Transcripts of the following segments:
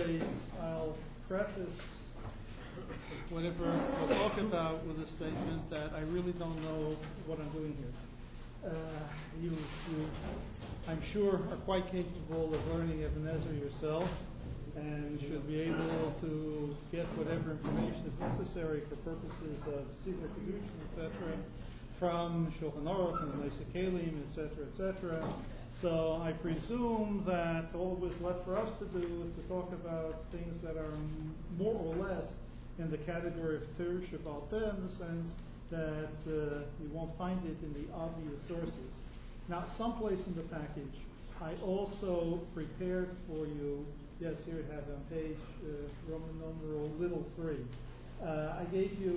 always, I'll preface whatever I'll talk about with a statement that I really don't know what I'm doing here. You, I'm sure, are quite capable of learning Ebenezer yourself and should be able to get whatever information is necessary for purposes of Siddur Kedushin, etc., from Shulchan Aruch and Moshe Kalim, etc., etc. So I presume that all that is left for us to do is to talk about things that are more or less in the category of Torah Shebal Peh, in the sense that you won't find it in the obvious sources. Now, someplace in the package, I also prepared for you, yes, here you have it on page Roman numeral little 3. I gave you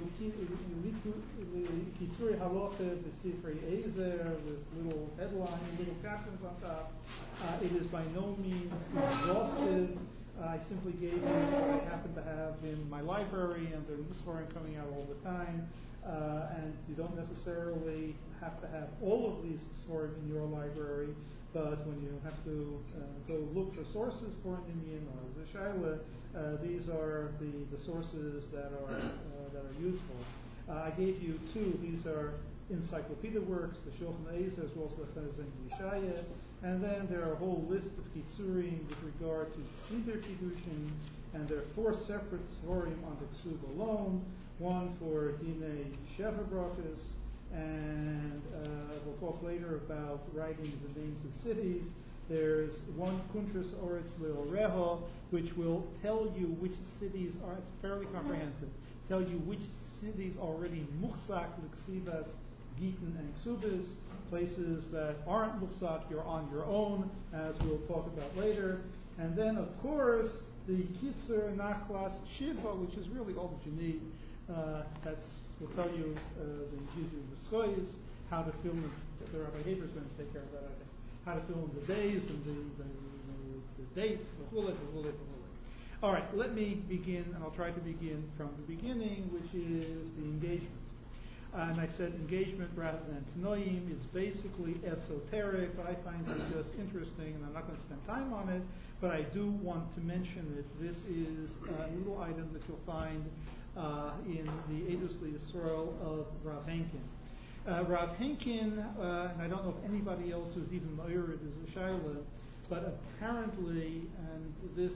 Kitzuri Halacha B'Sifrei Ezer with little headlines, little captions on top. It is by no means exhaustive. I simply gave you what I happen to have in my library, and there are new Sfarim coming out all the time. And you don't necessarily have to have all of these Sfarim in your library, but when you have to go look for sources for an Indian or the Shaila, these are the sources that are useful. I gave you two. These are encyclopedia works, the Shulchan Ezer as well as the Chazon Yeshaya, and then there are a whole list of Kitzurim with regard to Siddur Kiddushin, and there are 4 separate Sforim on the Ksuv alone, one for Dinei Sheva Brachos, and we'll talk later about writing the names of cities. There's one Kuntras Oretz Leoreho, which will tell you which cities are, it's fairly comprehensive, tell you which cities already muchzak l'ksivas, gitin, and ksubas, places that aren't muchzak, you're on your own, as we'll talk about later. And then, of course, the Kitzur Nachlas Shiva, which is really all that you need. Will tell you the Jizu V'schois, how to fill in, the Rabbi Haber is going to take care of that, I think. How to fill in the days and the dates, All right, let me begin, and I'll try to begin from the beginning, which is the engagement. And I said engagement rather than Tanoim is basically esoteric, but I find it just interesting, and I'm not going to spend time on it, but I do want to mention it. This is a little item that you'll find in the Edus L'Yisrael of Rav Henkin. Rav Henkin, and I don't know if anybody else who's even Ma'ir is a Shaila, but apparently, and this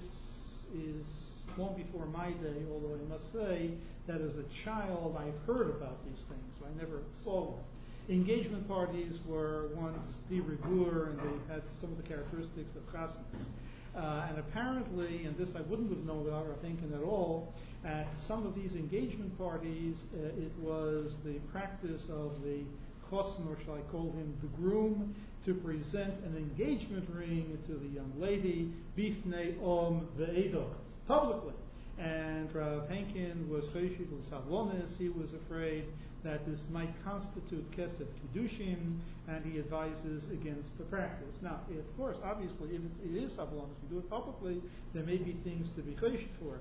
is long before my day, although I must say that as a child I heard about these things, so I never saw one. Engagement parties were once de rigueur, and they had some of the characteristics of chasnas. And apparently, and this I wouldn't have known without Rav Henkin at all, at some of these engagement parties, it was the practice of the chosn, or shall I call him the groom, to present an engagement ring to the young lady, bifnei ve'edor, publicly. And Rav Henkin was choshev l'savlonis. He was afraid that this might constitute kesed kiddushin, and he advises against the practice. Now, of course, obviously, if it is savlonis, we do it publicly, there may be things to be choshev for.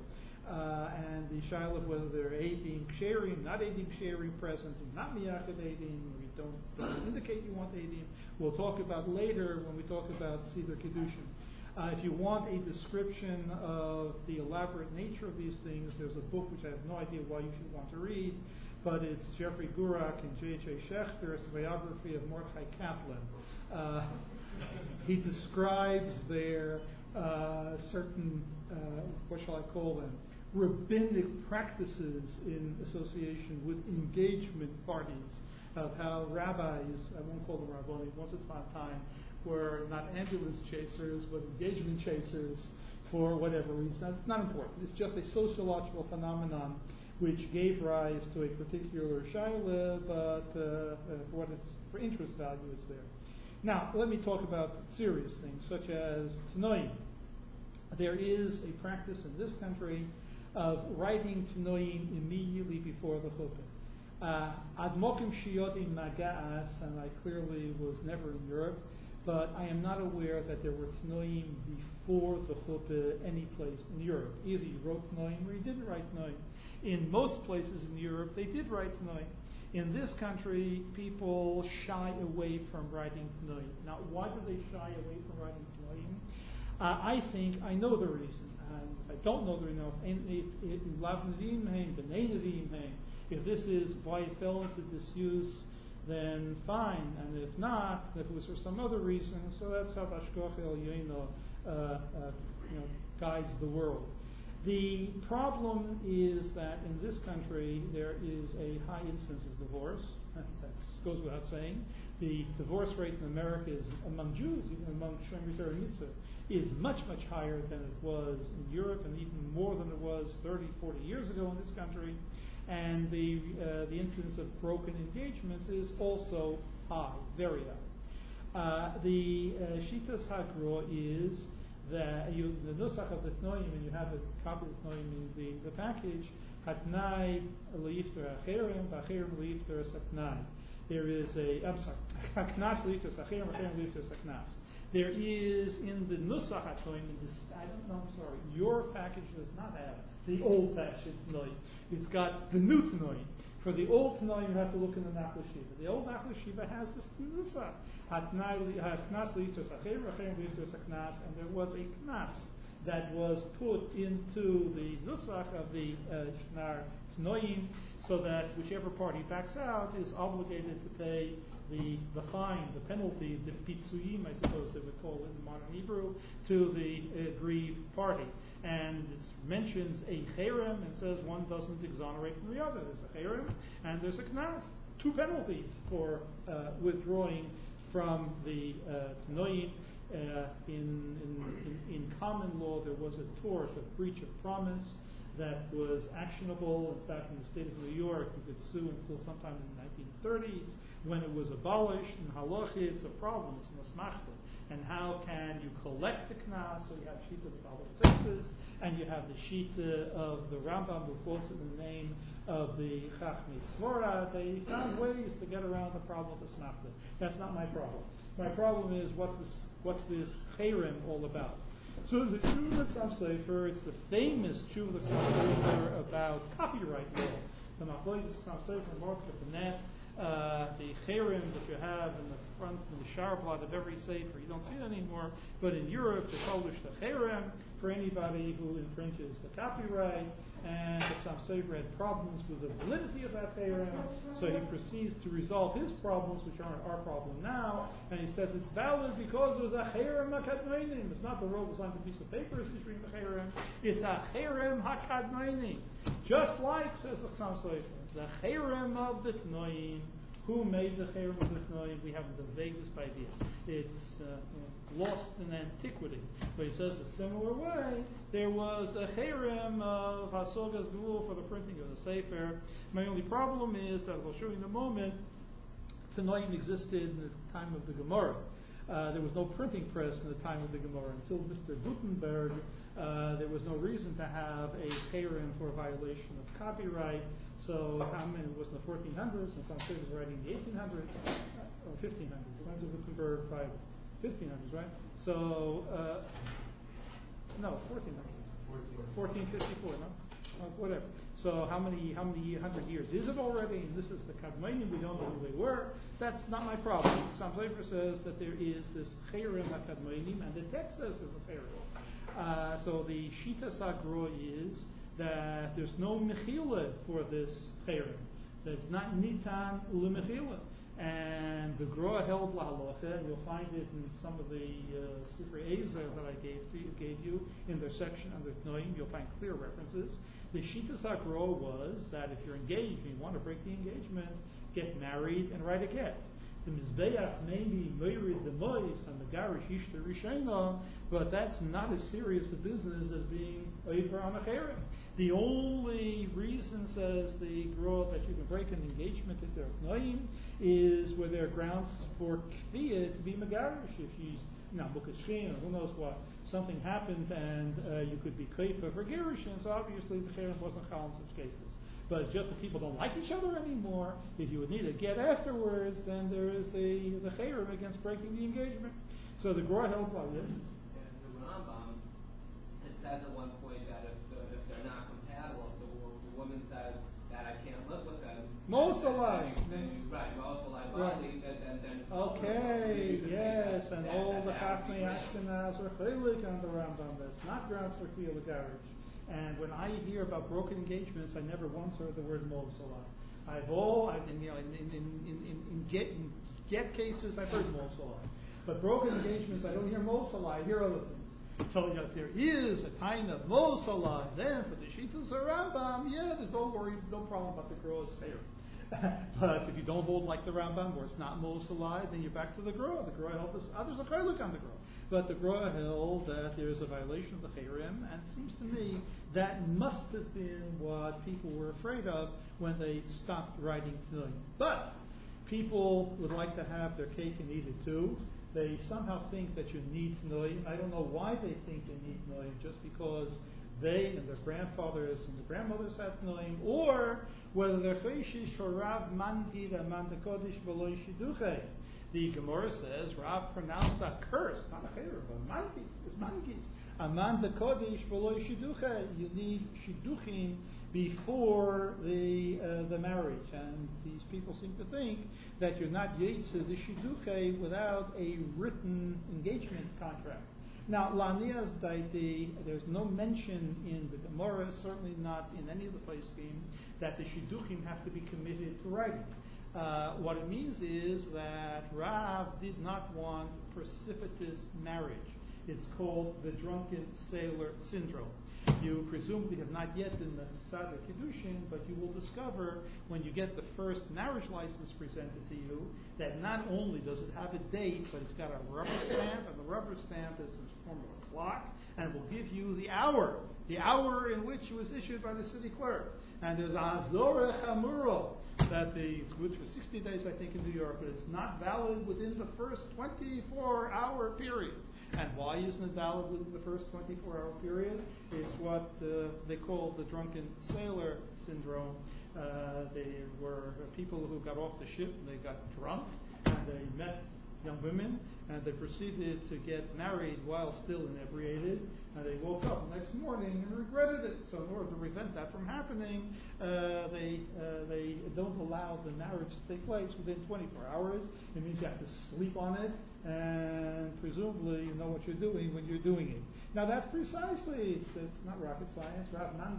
And the shaila of whether they're edim sharing, not edim sharing present, not miyachad edim, we don't indicate you want edim. We'll talk about later when we talk about Siddur Kiddushin. If you want a description of the elaborate nature of these things, there's a book which I have no idea why you should want to read, but it's Jeffrey Gurak and J.J. Schechter's biography of Mordechai Kaplan. He describes their certain, what shall I call them, rabbinic practices in association with engagement parties, of how rabbis, I won't call them rabbonim, once upon a time, were not ambulance chasers, but engagement chasers for whatever reason. Now, it's not important. It's just a sociological phenomenon which gave rise to a particular shaila, but for interest value, it's there. Now, let me talk about serious things, such as Tanoim. There is a practice in this country of writing Tanoim immediately before the chuppah. Ad mokim shiyodim naga'as, and I clearly was never in Europe, but I am not aware that there were Tanoim before the chuppah any place in Europe. Either you wrote Tanoim or you didn't write Tanoim. In most places in Europe, they did write Tanoim. In this country, people shy away from writing Tanoim. Now, why do they shy away from writing Tanoim? I think I know the reason. And if I don't know the reason, if this is why it fell into disuse, then fine. And if not, if it was for some other reason, so that's how Hashgacha Elyono guides the world. The problem is that in this country there is a high incidence of divorce. That goes without saying. The divorce rate in America is among Jews, even among Shomer Torah Mitzvah, is much, much higher than it was in Europe, and even more than it was 30, 40 years ago in this country. And the incidence of broken engagements is also high, very high. The Shitas Hagra is that the Nusach of the Tnoim, and you have a copy of the Tnoim in the package, Hatnai Leifter Acherim, Acherim Leifter Saknai. There is Haknas Leifter Acherim, Acherim Leifter Saknas. There is in the Nusach HaTnoim, your package does not have the old package Tnoim. It's got the new Tnoim. For the old Tnoim, you have to look in the Nachla Shiva. The old Nachla Shiva has this Nusach. Haknas Leifter Acherim, Acherim Leifter Saknas, and there was a Knas that was put into the Nusach of the Shnar Tnoim, so that whichever party backs out is obligated to pay the fine, the penalty, the pitzuyim, I suppose they would call it in modern Hebrew, to the aggrieved party. And it mentions a cherem and says one doesn't exonerate from the other. There's a cherem and there's a knas. Two penalties for withdrawing from the tnoim. In common law, there was a tort of breach of promise that was actionable. In fact, in the state of New York, you could sue until sometime in the 1930s. When it was abolished in halacha, it's a problem. It's an asmachta. And how can you collect the knas? So you have shita of the Fixes, and you have the shita of the Rambam, who quotes it in the name of the Chachmei Svara. They found ways to get around the problem of asmachta. That's not my problem. My problem is what's this cherem all about? So the Tshuva Chassam Sofer, it's the famous Tshuva Chassam Sofer about copyright law. The Machlokes Chassam Sofer, Mark Net. The cherem that you have in the front, in the sharblot of every sefer, you don't see it anymore, but in Europe they publish the cherem for anybody who infringes the copyright, and Chassam Sofer had problems with the validity of that cherem, so he proceeds to resolve his problems, which aren't our problem now, and he says it's valid because it was a cherem hakadmainim. It's not the roll was on the piece of paper issuing the cherem, it's a cherem hakadmainim. Just like, says the Chassam Sofer, the cherem of the Tnoim. Who made the cherem of the Tnoim? We haven't the vaguest idea. It's lost in antiquity. But he says a similar way, there was a cherem of Hasogas Gvul for the printing of the Sefer. My only problem is that, I'll show you in a moment, Tnoim existed in the time of the Gemara. There was no printing press in the time of the Gemara. Until Mr. Gutenberg, there was no reason to have a cherem for a violation of copyright. So how many was in the 1400s, and some say was writing in the 1800s or 1500s. When did Gutenberg write? 1500s, right? So no, 1400s. 1454, no? Whatever. So how many hundred years is it already? And this is the Kadmainim. We don't know who they were. That's not my problem. Chassam Sofer says that there is this cherem HaKadmainim, and the text says there's a cherem. So the Shitas Hagra is that there's no mechila for this cherem. That it's not nitan lemechila. And the Gra held lahalacha, and you'll find it in some of the Sifrei Ezer that I gave you in their section under Tnoim. You'll find clear references. The Shitas Hagra was that if you're engaged and you want to break the engagement, get married and write a get. The Mizbeach may be Meirid the Mois and the Garish Ishta Rishena, but that's not as serious a business as being over on a cherem. The only reason, says the Gra, that you can break an engagement if they're Tnoim is where there are grounds for Kfiyah to be Megarish. If she's Bukashkin or who knows what, something happened and you could be Kaifa for Gerushin, so obviously the cherem wasn't Chal in such cases. But just that people don't like each other anymore, if you would need a get afterwards, then there is the cherem against breaking the engagement. So the Gra held like this. And the Rambam, it says at one point that if they're not compatible, if the woman says that I can't live with them, Mosalai. Right, Mosalai, Right. then Okay, yes. Yes, and all the Chachmei Ashkenaz are chaylik on the Rambam. That's not grounds for Kiyul Garage. And when I hear about broken engagements, I never once heard the word Mosalai. In get cases, I've heard Mosalai. But broken engagements, I don't hear Mosalai, I hear other things. So if there is a kind of Mosalai, then for the Shitas or Rambam, there's no worry, no problem about the girl is fair. But if you don't hold like the Rambam, where it's not Mosalai, then you're back to the Gra. The Gra held this, others are chaylik on the Gra. But the Gra held that there is a violation of the Chayrim, and it seems to me that must have been what people were afraid of when they stopped writing Tnilim. But people would like to have their cake and eat it too. They somehow think that you need Tnilim. I don't know why they think they need Tnilim, just because they and their grandfathers and their grandmothers had Tnilim, or whether they're Chayshish for Rav Mangid and Mandakodish V'lo Shiduche. The Gemara says Rav pronounced a curse, not a chayr, but Mangid. It's Mangid. Amanda Kodesh V'lo Shiduche. You need Shiduchim before the marriage, and these people seem to think that you're not Yetze the Shiduche without a written engagement contract. Now, Lanias Daiti, there's no mention in the Gemara, certainly not in any of the poskim, that the Shidduchim have to be committed to writing. What it means is that Rav did not want precipitous marriage. It's called the drunken sailor syndrome. You presumably have not yet been the Sadr Kiddushin, but you will discover when you get the first marriage license presented to you that not only does it have a date, but it's got a rubber stamp, and the rubber stamp is in the form of a clock, and it will give you the hour in which it was issued by the city clerk. And there's Azorah Hamuro, that it's good for 60 days, I think, in New York, but it's not valid within the first 24-hour period. And why isn't it valid within the first 24-hour period? It's what they call the drunken sailor syndrome. They were people who got off the ship and they got drunk and they met young women and they proceeded to get married while still inebriated, and they woke up the next morning and regretted it. So in order to prevent that from happening, they don't allow the marriage to take place within 24 hours. It means you have to sleep on it, and presumably you know what you're doing when you're doing it. Now that's precisely, it's not rocket science.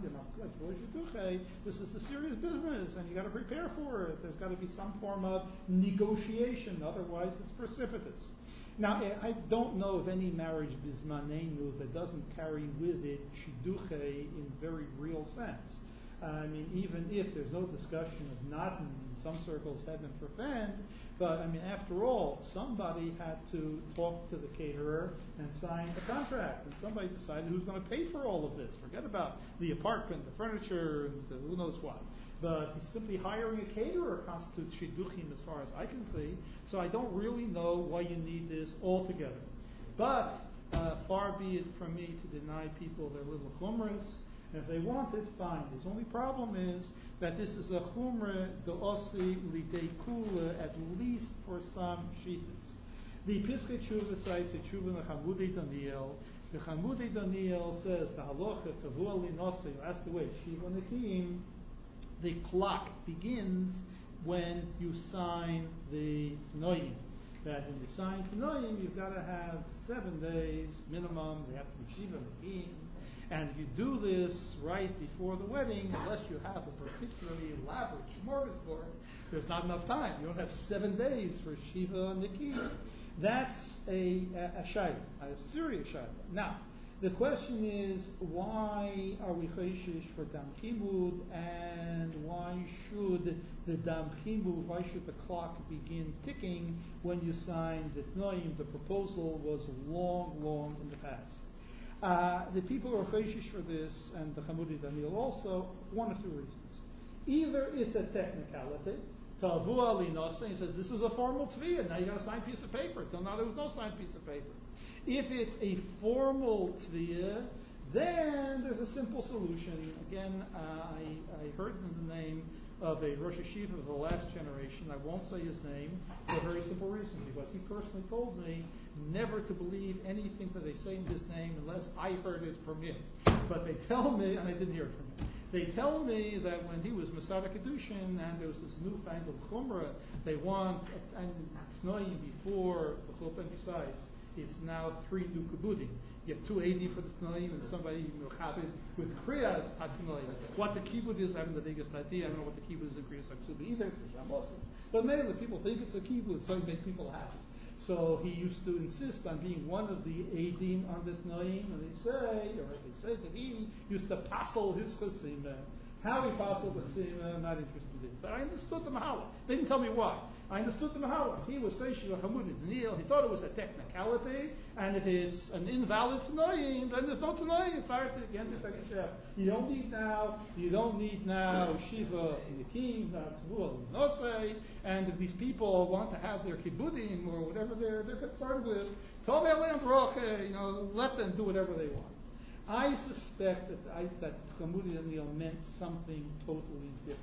This is a serious business, and you got to prepare for it. There's got to be some form of negotiation, otherwise it's precipitous. Now, I don't know of any marriage bismanenu that doesn't carry with it shidduche in very real sense. I mean, even if there's no discussion of not in some circles heaven forfend, but I mean, after all, somebody had to talk to the caterer and sign the contract, and somebody decided who's going to pay for all of this. Forget about the apartment, the furniture, and who knows what. But simply hiring a caterer constitutes shidduchim as far as I can see. So I don't really know why you need this altogether. But far be it from me to deny people their little chumras. And if they want it, fine. The only problem is that this is a chumra de'osi lidei kula, at least for some shittas. The Piskei Tshuva cites a Tshuva in the Chamudei Daniel. The Chamudei Daniel says the halacha kavu ali nosei, you ask the way shiva nekiim. The clock begins when you sign the Tnoim. That when you sign Tnoim, you've got to have 7 days minimum. They have to be Shiva Nekiim. And if you do this right before the wedding, unless you have a particularly elaborate smorgasbord, there's not enough time. You don't have 7 days for Shiva Nekiim. That's a shayla, a serious shayla. Now, the question is, why are we chayshish for dam chimud, and why should the dam chimud, why should the clock begin ticking when you sign the tnoim? The proposal was long in the past. The people who are chayshish for this, and the Chamudei Daniel also, one of two reasons. Either it's a technicality, Tavu ali nosei, he says this is a formal tviyah, now you got a signed piece of paper. Till now there was no signed piece of paper. If it's a formal tviyah, then there's a simple solution. Again, I heard the name of a Rosh Yeshiva of the last generation. I won't say his name for a very simple reason, because he personally told me never to believe anything that they say in his name unless I heard it from him. But they tell me, and I didn't hear it from him, They tell me that when he was Masada Kedushin and there was this newfangled chumrah, they want and tnoim before the chuppah, and besides, it's now 3 new kibudim. You have 2 AD for the tnoim and somebody mechabed with kriyas hatnoim. What the kibbud is, I haven't the biggest idea. I don't know what the kibbud is in kriyas hatsuba either. It's a shamosas. But mainly people think it's a kibbud, so it makes people happy. So he used to insist on being one of the Eidim on the Tnoim, and they say that he used to passel his chasima. How he passeled the chasima, I'm not interested in. But I understood the Mahala. They didn't tell me why. I understood the Mahala. He was Feishiva Hamud Daniel. He thought it was a technicality, and if it's an invalid Tnoim, then there's no Tnoim. You don't need now Shiva Yakim, Tvuah Nosei, and if these people want to have their kibbudim or whatever they're concerned with, let them do whatever they want. I suspect that Hamudi Daniel meant something totally different.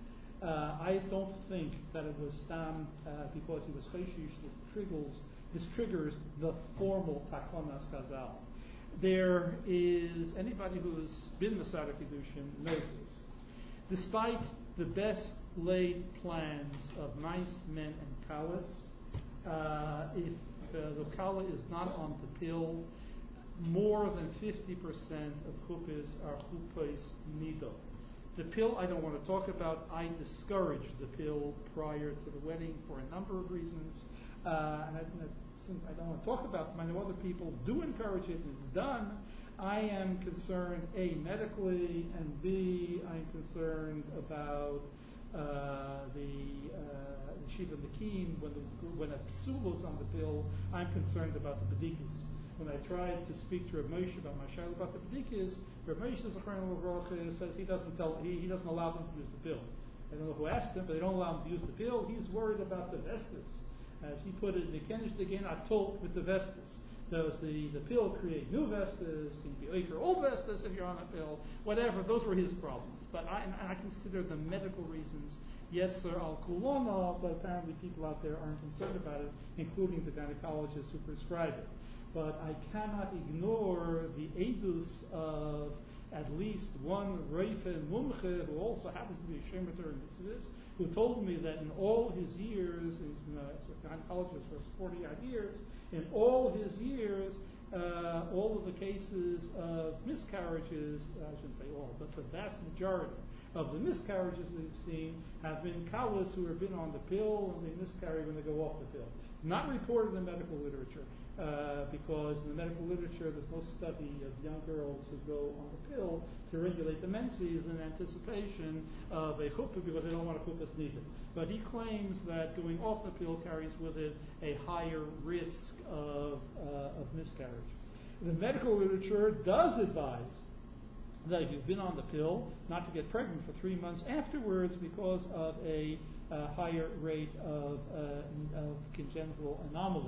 I don't think that it was Stam because he was Chayshish. This triggers the formal Takonas Chazal. There is, anybody who's been Masada Kedushin knows this. Despite the best laid plans of nice men and kalas, if the kala is not on the pill, more than 50% of chuppahs are chuppahs nido. The pill I don't want to talk about. I discourage the pill prior to the wedding for a number of reasons. Since I don't want to talk about them, I know other people do encourage it and it's done. I am concerned, A, medically, and B, I'm concerned about the Shiva Nakim. When a psul is on the pill, I'm concerned about the bedikas. When I tried to speak to Rav Moshe about my shaila about the bedikas, Rav Moshe says he doesn't allow them to use the pill. I don't know who asked him, but they don't allow him to use the pill. He's worried about the vestas. As he put it, the Kenish again atol with the vestas. Does the pill create new vestas? Can you be old vestas if you're on a pill? Whatever, those were his problems. But I consider the medical reasons, yes, they're al kulona, but apparently people out there aren't concerned about it, including the gynecologists who prescribe it. But I cannot ignore the edus of at least one Reife Mumche, who also happens to be a Shemeter in Mitzvahs, who told me that in all his years, he's a gynecologist for 40-odd years, in all his years, all of the cases of miscarriages, I shouldn't say all, but the vast majority of the miscarriages we've seen have been kalas who have been on the pill and they miscarry when they go off the pill. Not reported in the medical literature, because in the medical literature there's no study of young girls who go on the pill to regulate the menses in anticipation of a chuppah because they don't want a chuppah needed. But he claims that going off the pill carries with it a higher risk of miscarriage. The medical literature does advise that if you've been on the pill, not to get pregnant for 3 months afterwards because of a higher rate of congenital anomalies.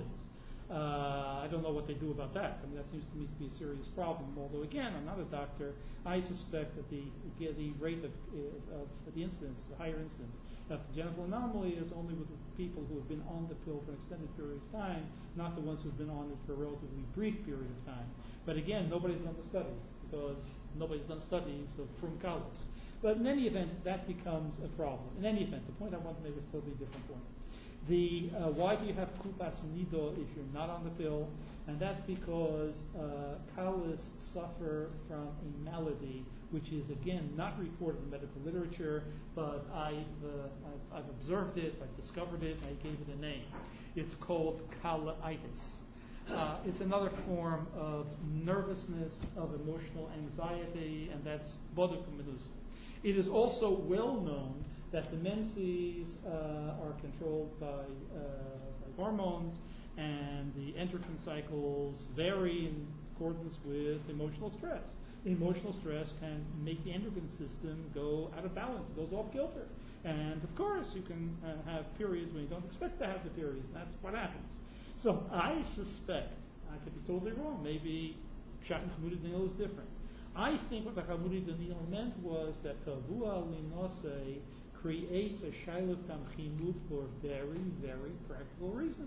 I don't know what they do about that. I mean, that seems to me to be a serious problem. Although, again, I'm not a doctor. I suspect that the rate of the incidence, the higher incidence of congenital anomaly is only with the people who have been on the pill for an extended period of time, not the ones who've been on it for a relatively brief period of time. But again, nobody's done the studies because nobody's done studies of frumkalis. But in any event, that becomes a problem. In any event, the point I want to make is a totally different point. Why do you have kupas nido if you're not on the pill? And that's because kalas suffer from a malady, which is again not reported in medical literature, but I've observed it, I've discovered it, and I gave it a name. It's called kalaitis. It's another form of nervousness, of emotional anxiety, and that's boduk menusa. It is also well known that the menses are controlled by hormones, and the endocrine cycles vary in accordance with emotional stress. Emotional stress can make the endocrine system go out of balance, goes off kilter. And of course, you can have periods when you don't expect to have the periods. That's what happens. So I suspect, I could be totally wrong, maybe Pshat and Chamudi Daniel is different. I think what the Chamudi Daniel meant was that Kavua Linose creates a Shailuk Tam Chimut for very, very practical reasons.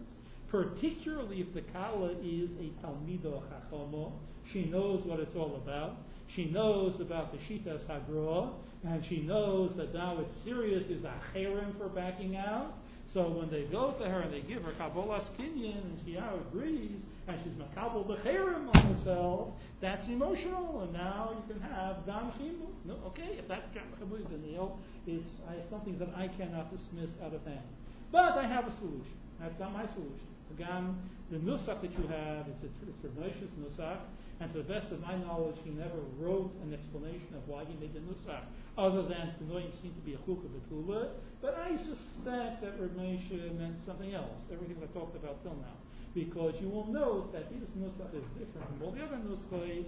particularly if the Kala is a Talmido Chachama. She knows what it's all about. She knows about the Shitas Hagra, and she knows that now it's serious. There's a cherem for backing out. So when they go to her and they give her Kabbalas Kinyan, and she now agrees, and she's makabel the cherem on herself, that's emotional, and now you can have Dam Chimu. No, okay, if that's Chimu is a deal, it's something that I cannot dismiss out of hand. But I have a solution. That's not my solution. Again, the nusach that you have, it's a pernicious nusach, and to the best of my knowledge, he never wrote an explanation of why he made the nusach, other than to know him seemed to be a chukah betula. But I suspect that Reb Moshe meant something else, everything I talked about till now, because you will note that his nusach is different from all the other nuschos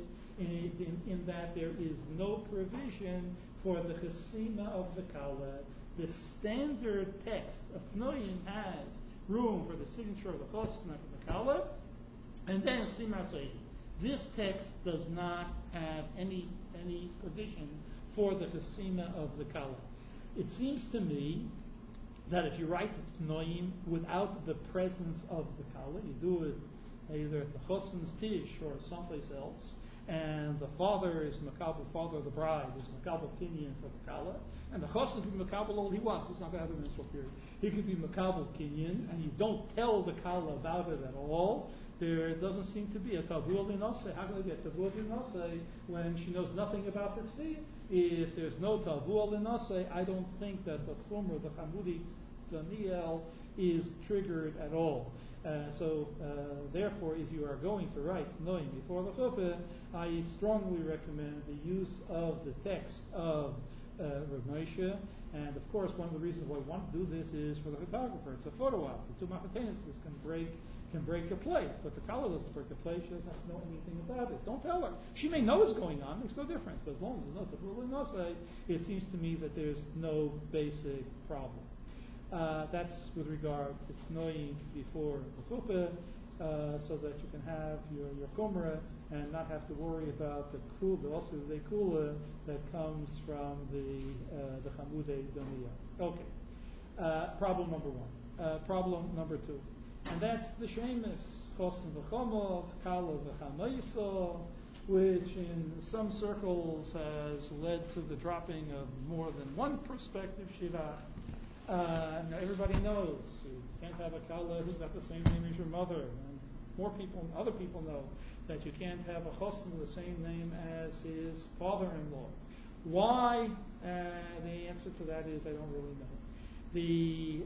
in that there is no provision for the chesima of the kala. The standard text of Tnoim has room for the signature of the chosna and for the kala, and then chesima seidi. This text does not have any provision for the chesima of the kala. It seems to me that if you write Tnoim without the presence of the kala, you do it either at the chosn's tish or someplace else, and the father is makabel, father of the bride is makabel kinyan for the kala, and the chosn can be makabel all he wants. He's not going to have a menstrual period. He could be makabel kinyan, and you don't tell the kala about it at all. There doesn't seem to be a tavul linaseh. How can I get tavul linaseh when she knows nothing about the tzvi? If there's no tavul linaseh, I don't think that the chumra, the chamudi, Daniel is triggered at all. Therefore, if you are going to write Noim before the chuppah, I strongly recommend the use of the text of Rav Moshe. And of course, one of the reasons why we want to do this is for the photographer. It's a photo op. The two machatenis can break a plate, but the kala doesn't break a plate. She doesn't have to know anything about it. Don't tell her. She may know what's going on. Makes no difference. But as long as there's no tefillah nasei, it seems to me that there's no basic problem. That's with regard to tnoim before the chuppah, so that you can have your chumrah and not have to worry about the kula that comes from the chamudei doniyah. Okay. Problem number one. Problem number two, and that's the shemus chosn v'chomov kala v'chamayisa, which in some circles has led to the dropping of more than one prospective shidduch. Now everybody knows you can't have a kala who's got the same name as your mother. And other people know that you can't have a chosn with the same name as his father-in-law. Why? The answer to that is I don't really know. The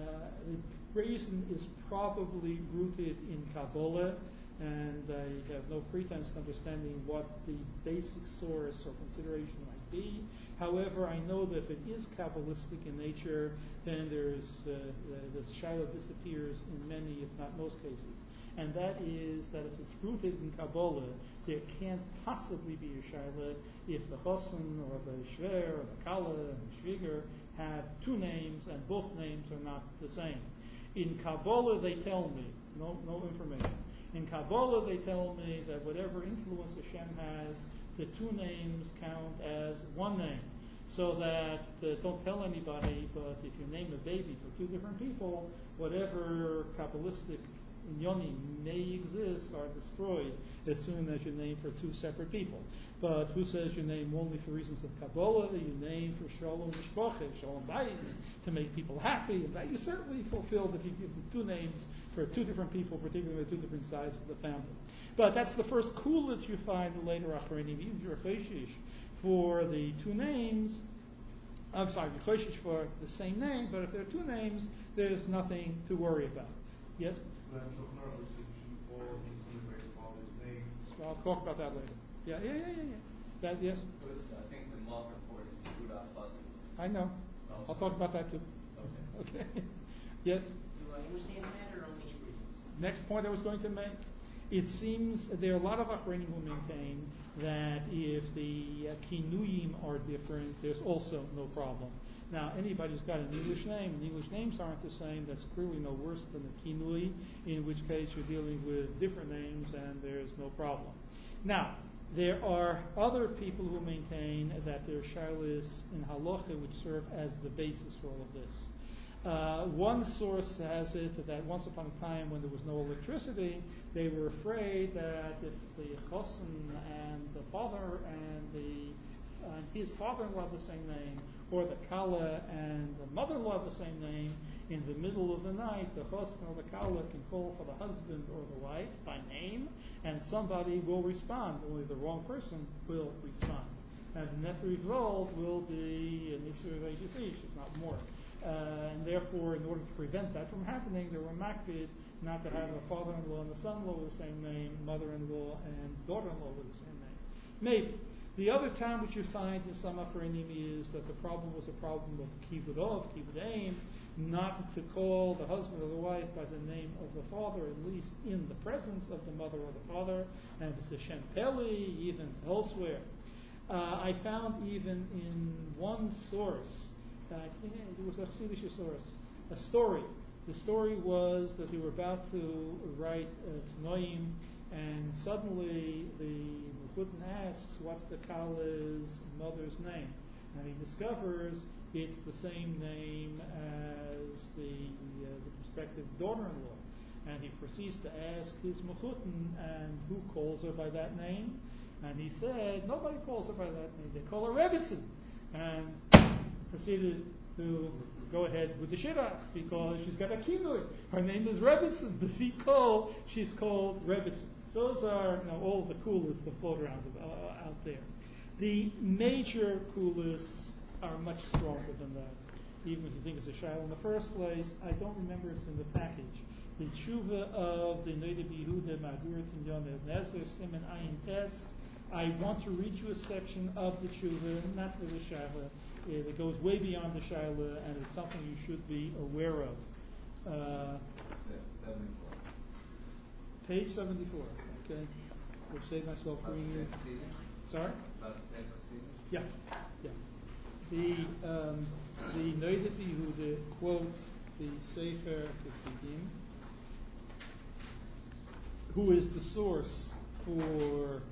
reason is probably rooted in Kabbalah, and I have no pretense to understanding what the basic source or consideration might be. However, I know that if it is Kabbalistic in nature, then the shiloh disappears in many, if not most cases. And that is that if it's rooted in Kabbalah, there can't possibly be a shiloh if the chosn or the shver or the kala and the shviger have two names and both names are not the same. In Kabbalah, they tell me, no information. In Kabbalah, they tell me that whatever influence Hashem has, the two names count as one name. So that, don't tell anybody, but if you name a baby for two different people, whatever Kabbalistic inyonim may exist are destroyed as soon as you name for two separate people. But who says you name only for reasons of Kabbalah? You name for Shalom Mishpacha, Shalom Bayis, to make people happy, and that you certainly fulfilled if you give them two names for two different people, particularly two different sides of the family. But that's the first kula that you find in later Achronim, even your Choshish for the two names. I'm sorry, your Choshish for the same name, but if there are two names, there's nothing to worry about. Yes? I'll talk about that later. Yeah. That, yes? I think the Malk report is Yehuda plus. I know. I'll talk about that too. Okay. Yes? Do English names matter or only Hebrew names? Next point I was going to make. It seems there are a lot of Achronim who maintain that if the kinuyim are different, there's also no problem. Now, anybody who's got an English name, and English names aren't the same, that's clearly no worse than a kinui, in which case you're dealing with different names and there's no problem. Now, there are other people who maintain that there are shilas in halacha which serve as the basis for all of this. One source has it that once upon a time when there was no electricity, they were afraid that if the chosen and the father and his father-in-law have the same name, or the kala and the mother-in-law have the same name, in the middle of the night, the chosen or the kala can call for the husband or the wife by name, and somebody will respond. Only the wrong person will respond. And the net result will be an issue of if not more. And therefore, in order to prevent that from happening, there were makbid not to have a father-in-law and a son-in-law with the same name, mother-in-law and daughter-in-law with the same name. Maybe. The other time which you find in some Akronim is that the problem was a problem of kibbud aim, not to call the husband or the wife by the name of the father, at least in the presence of the mother or the father, and it's a Shem Peli, even elsewhere. I found even in one source, it was a Chassidish source, a story. The story was that they were about to write Tanoim, and suddenly the Mechutin asks, what's the Kala's mother's name? And he discovers it's the same name as the prospective daughter-in-law. And he proceeds to ask his Mechutin, and who calls her by that name? And he said, nobody calls her by that name. They call her Rebbitzin. And proceeded to go ahead with the Shidduch because she's got a kinui. Her name is Rebbitzin. B'fikol, she's called Rebbitzin. Those are all the coolest that float around out there. The major coolest are much stronger than that. Even if you think it's a shayla in the first place, I don't remember if it's in the package. The tshuva of the Noda B'Yehuda Magurat Tinyon Nezer Siman Ayin Tes. I want to read you a section of the tshuva, not for the shayla. It goes way beyond the shayla, and it's something you should be aware of. 74. Page 74. Okay, we'll save myself reading it. Sorry. Yeah. The Noda B'Yehuda quotes the Sefer Hasidim, who is the source for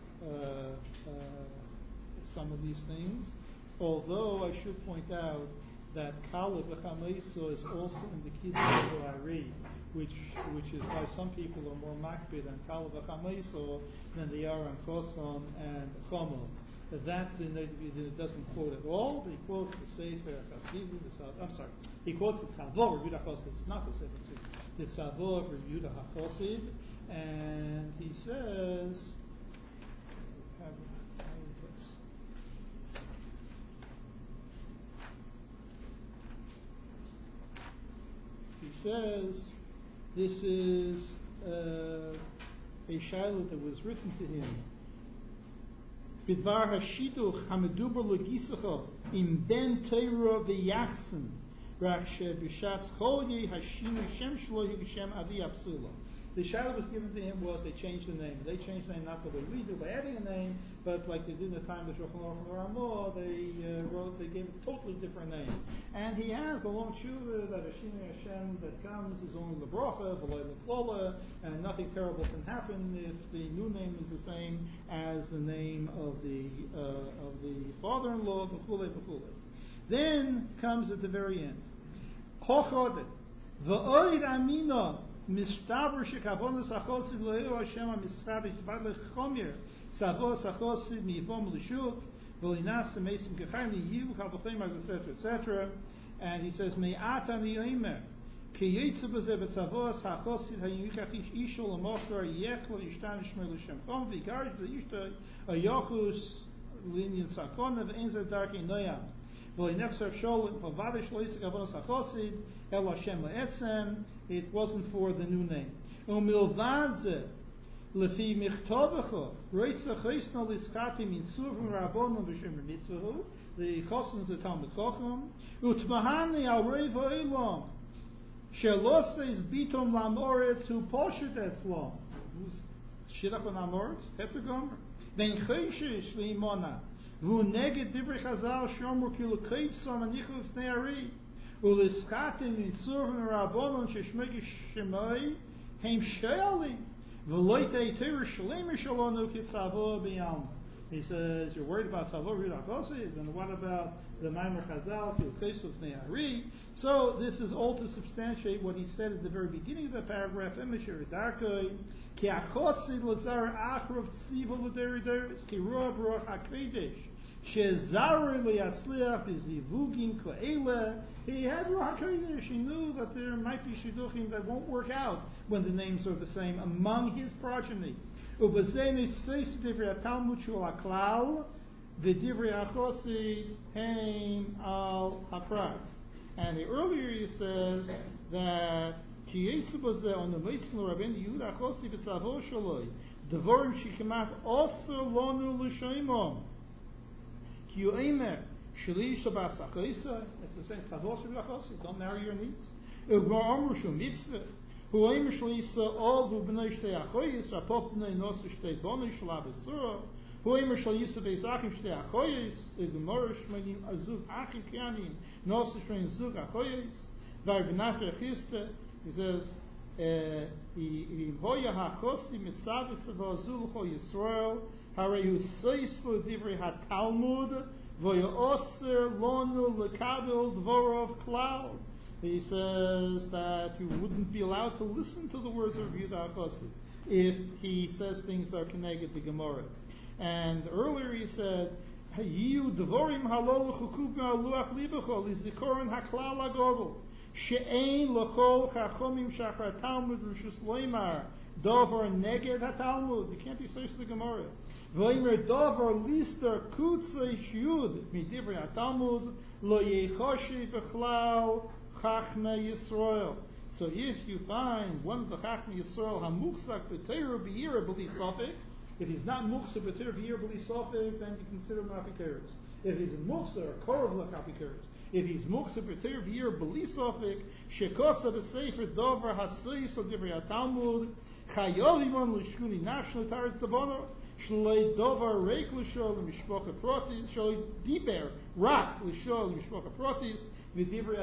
some of these things. Although I should point out that Kala v'Chamaisa is also in the Kiddushin Ari, which is why some people are more makbid on Kala v'Chamaisa than they are on Chosan and Chomo. That the doesn't quote at all. He quotes the Sefer Hasidim. He quotes the Tzavor of Yehuda HaChassid. It's not the Sefer Hasidim. The Tzavor of Yehuda HaChassid, and he says. He says this is a shayla that was written to him. Bidvar hashiduch hameduber legisacha im ben teira v'yachsen rak shebishas cholye hashinu shem shlo yishem avi apsula. The shayla was given to him was they changed the name. They changed the name not the way we do by adding a name, but like they did in the time of Shulchan Aruch and Ramah, they gave it a totally different name. And he has a long tshuva that Hashinu Hashem that comes is only lebracha, v'loy leklola, and nothing terrible can happen if the new name is the same as the name of the father-in-law, v'chulei v'chulei. Then comes at the very end, Hochodet, v'oid amina, Mistaber shekavonos achosid lo'eu Hashem ha'mischabish tvad lechomer savos achosid mi'ivom l'shuk v'linas ha'mesim kechayim li'yiv k'avochem etc. And he says me'at ani yomer ki yitzu b'zeh b'tzavos ha'chosid ha'yimikach ish isho l'mochar yechlo yishtan shmer l'shem chom v'igarish v'yishto ha'yochus l'inyan sakona v'en zeh darkei noyam v'linefsar shol v'vadish lo'isik avonos achosid el Hashem la'etzem. It wasn't for the new name. Umilvadze lefi michtovecho roitzach oisno liskati min suvim rabbonon v'shem mitzvahu the chosens the Talmud Chacham utmahani al reiv ha'olam sheloses bitom lamoretz hu poshet etzlom shirach on amoretz tetragomer ben choishish leimona v'hu neged divrei Chazal shomer ki l'keitsom anichu v'fnei ari Uliskatim in Survin Rabbonon Sheshmegi Shemai Heim Shealim Veloite Teir Shalem Shalonu Kitzavo B'Yalma. He says, you're worried about Tzavor Ridach Osid, and what about the Maimer Chazal, Kilchesuf Ne'ari? So this is all to substantiate what he said at the very beginning of the paragraph, Emeshir Darkoi, Ki Achosid Lazar Achrov Tziva L'Derideris, Ki Ruach Ruach HaKodesh, Shezar Li'atzliach B'Zivugim Ko'ele. He had Ruach HaKodesh. He knew that there might be shidduchim that won't work out when the names are the same among his progeny. Ubazeni Seis Divrei HaTalmud Shul HaKlal V'Divrei HaChosid Heim Al HaPrat. And earlier he says that Ki Yetzu Bazeh on the Meitzin Rabbeinu Yehuda HaChosid V'Tzavor Shaloi Devorim Shikemat Oser Lonu L'Shoimom Ki Yoemer Shalish Shabas HaChoisa. It's the same Tzavor Shaloi HaChosid. Don't marry your niece. Ugmar Amru Shum Mitzvah. Who aimer shlisa all who b'nei shtei achoyis, rapop b'nei nosu shtei bonei shlab esura. Who aimer shlisa beizachim shtei achoyis, igmor shmenim azug achim kianim nosu shtei zug achoyis. Var b'nafre chiste. He says, im hoya hachosi mitzav tzava azul cho Yisrael, harei hu seislu divrei haTalmud, v'yo oser lonu lekabel dvorov klal. He says that you wouldn't be allowed to listen to the words of Yehuda HaChosid if he says things that are connected to Gemara. And earlier he said, "Yiu devorim halol chukub me'aluach libachol izikorin haklal hagodol she'ein lachol chachomim shachar Talmud rishus loimar dover neged haTalmud." You can't be saying to the Gemara. V'omer dover lister kutzei shiyud midivrei haTalmud lo yechoshi b'chlal Chachmei Yisrael. So if you find one of the Chachmei Yisrael hamuchzak b'teira b'yira b'li sofik, if he's not muchzak b'teira b'yira b'li sofik, then you consider him apikeres. If he's muchzak or korov l'apikeres, if he's muchzak b'teira b'yira b'li sofik, shekosa b'sefer dover haseis al divrei haTalmud chayovimon l'shkuni nashnu taris davono shlei dover reik l'shol l'mishpocha protis shlei diber rak l'shol l'mishpocha protis. Therefore,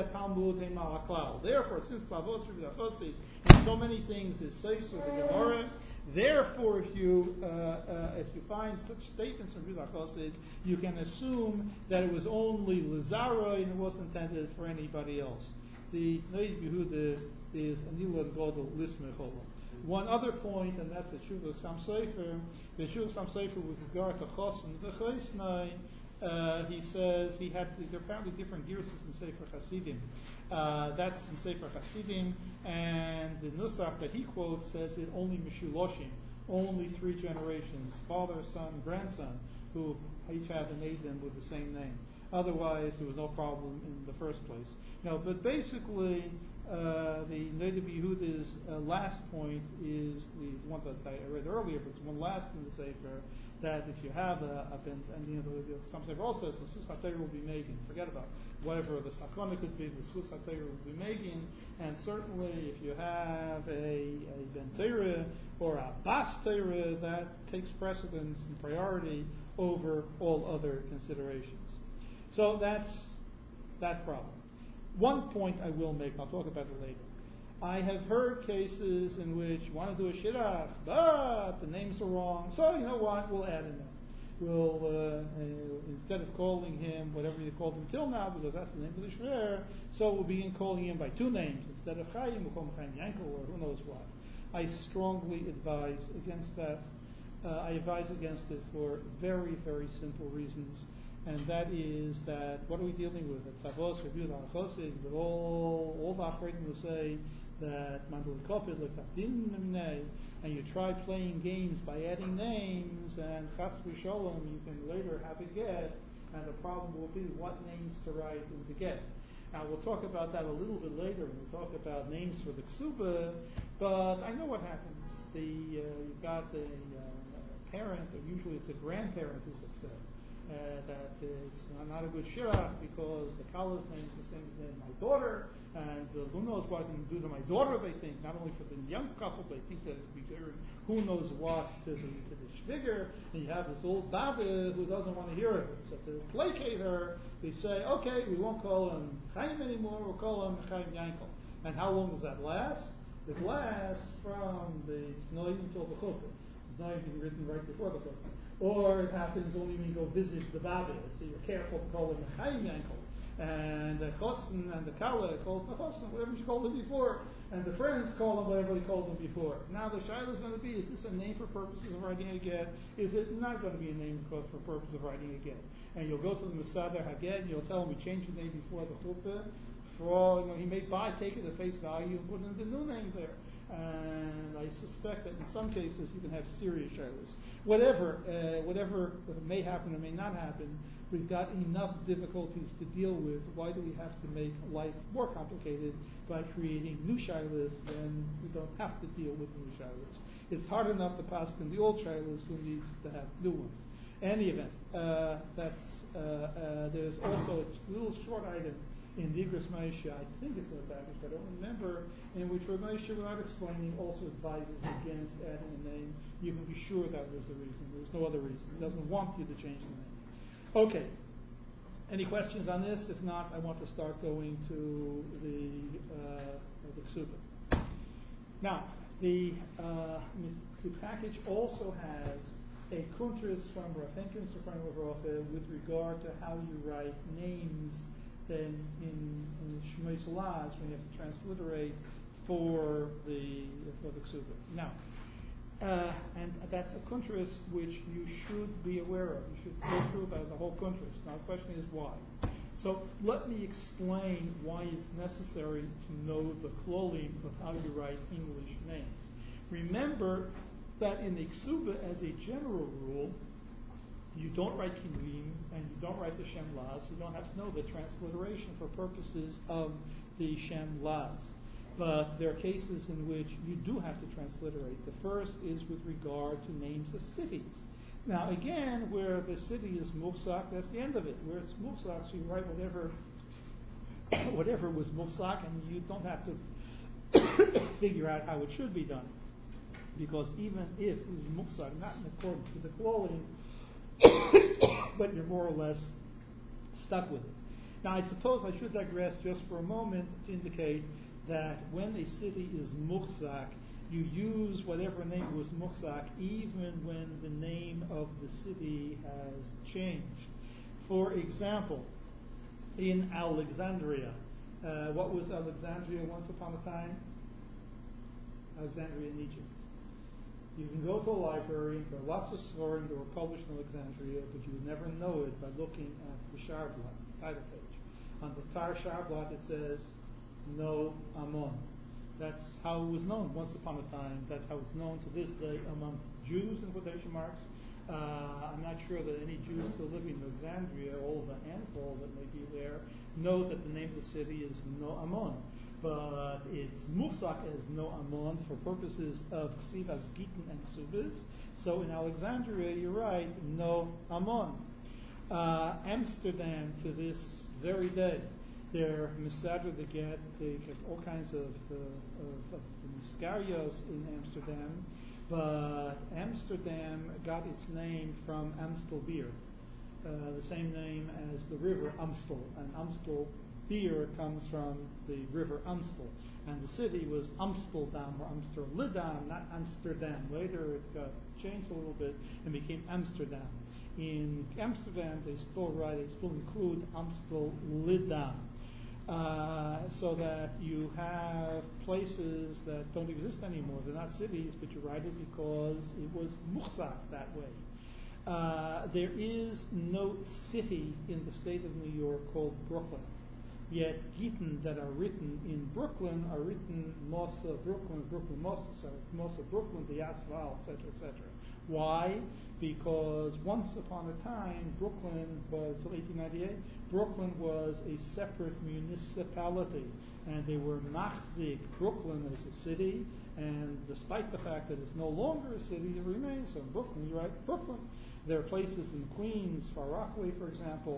since Tzavos Ridach Osid and so many things is safe with the Gemara, therefore, if you find such statements from Ridach Osid, you can assume that it was only Lazara and it wasn't intended for anybody else. The Noid Yehuda is Anila Godel Lismechol. One other point, and that's the Shuvah Sam Sefer. The Shuvah Sam Sefer with regard to Chos and the Chosnai. He says there are apparently different girses in Sefer Hasidim. That's in Sefer Hasidim, and the Nusach that he quotes says it only Mishuloshim, only 3 generations, father, son, grandson, who each have an Adam with the same name. Otherwise, there was no problem in the first place. No, but basically, the Noda B'Yehuda's last point is the one that I read earlier, but it's one last in the Sefer, that if you have some Sefer also says the Sus HaTorah will be making. Forget about whatever the Sakona could be, the Sus HaTorah will be making. And certainly if you have a Ben Torah or a Bas Torah, that takes precedence and priority over all other considerations. So that's that problem. One point I will make, I'll talk about it later. I have heard cases in which you want to do a shidduch, but the names are wrong. So you know what? We'll add in that. We'll instead of calling him whatever you called him till now, because that's the name of the shver, so we'll begin calling him by 2 names instead of Chaim. We'll call him Chaim Yankel or who knows what. I strongly advise against that. I advise against it for very, very simple reasons. And that is that what are we dealing with? At Tzavos, Rebbe Chosid, that all the Achreidim will say that Mandel Kopit, and you try playing games by adding names, and Chas v'Sholom, you can later have a get, and the problem will be what names to write in the get. Now we'll talk about that a little bit later when we talk about names for the Ksuba, but I know what happens. You've got a parent, or usually it's a grandparent who's upset. That it's not a good shirach because the Kala's name is the same as the name of my daughter, and who knows what I can do to my daughter, they think, not only for the young couple, they think that it would be good, who knows what to the shviger, and you have this old David who doesn't want to hear it. So to placate her, they say, okay, we won't call him Chaim anymore, we'll call him Chaim Yankel. And how long does that last? It lasts from the Noim until the Chuppah. It's not even written right before the chutbah. Or it happens only when you go visit the Baba, so you're careful to call him the Chaim Yankel. And the Chosin and the Kala calls the Chosin, whatever you called him before. And the friends call him whatever they called him before. Now the Shaila is going to be, is this a name for purposes of writing a get? Is it not going to be a name for purposes of writing a get? And you'll go to the Masader Haget and you'll tell him we changed the name before the Chuppah. For all, he may take it at face value and put in the new name there. And I suspect that in some cases you can have serious shaylas. Whatever may happen or may not happen, we've got enough difficulties to deal with. Why do we have to make life more complicated by creating new shaylas when we don't have to deal with new shaylas? It's hard enough to pass in the old shaylas who needs to have new ones. In any event, there's also a little short item in the Igros Moshe, I think it's in the package, I don't remember, in which Rav Moshe, without explaining, also advises against adding a name. You can be sure that was the reason. There's no other reason. He doesn't want you to change the name. Okay. Any questions on this? If not, I want to start going to the Ksuba. Now, the package also has a kuntris from Rav Henkin Sefram Avrocha with regard to how you write names. Then in Shmei Salaz, when you have to transliterate for the Ksuba. Now, and that's a kuntris which you should be aware of. You should go through the whole kuntris. Now, the question is why. So let me explain why it's necessary to know the klolim of how you write English names. Remember that in the Ksuba, as a general rule, you don't write Kinuim and you don't write the Shem Laz. You don't have to know the transliteration for purposes of the Shem Laz. But there are cases in which you do have to transliterate. The first is with regard to names of cities. Now, again, where the city is Mufsak, that's the end of it. Where it's Mufsak, so you write whatever was Mufsak, and you don't have to figure out how it should be done. Because even if it was Mufsak, not in accordance with the quality, but you're more or less stuck with it. Now, I suppose I should digress just for a moment to indicate that when a city is muhzak, you use whatever name was muhzak even when the name of the city has changed. For example, in Alexandria, what was Alexandria once upon a time? Alexandria in Egypt. You can go to a library, there are lots of sforim that were published in Alexandria, but you would never know it by looking at the Sharblat, the title page. On the Tar Sharblat it says, No Amon. That's how it was known once upon a time. That's how it's known to this day among Jews, in quotation marks. I'm not sure that any Jews still living in Alexandria, all of the handful that may be there, know that the name of the city is No Amon. But it's Mufsak as No Amon for purposes of Ksivas Gitin and Ksubis. So in Alexandria, you're right, No Amon. Amsterdam, to this very day, they're misadr the get. They get all kinds of miskarios in Amsterdam. But Amsterdam got its name from Amstel beer, the same name as the river Amstel. And Amstel beer comes from the river Amstel, and the city was Amsteldam or Amsterdam, not Amsterdam. Later it got changed a little bit and became Amsterdam. In Amsterdam, they still include Amsterdam, so that you have places that don't exist anymore. They're not cities, but you write it because it was muhzak that way. There is no city in the state of New York called Brooklyn. Yet Gittin that are written in Brooklyn are written Mossa Brooklyn, Brooklyn Mossa, so Mossa Brooklyn, the Asphalt, etc., etc. Why? Because once upon a time, Brooklyn, until 1898, Brooklyn was a separate municipality, and they were machzik Brooklyn as a city, and despite the fact that it's no longer a city, it remains. So in Brooklyn, you write Brooklyn. There are places in Queens, Far Rockaway, for example,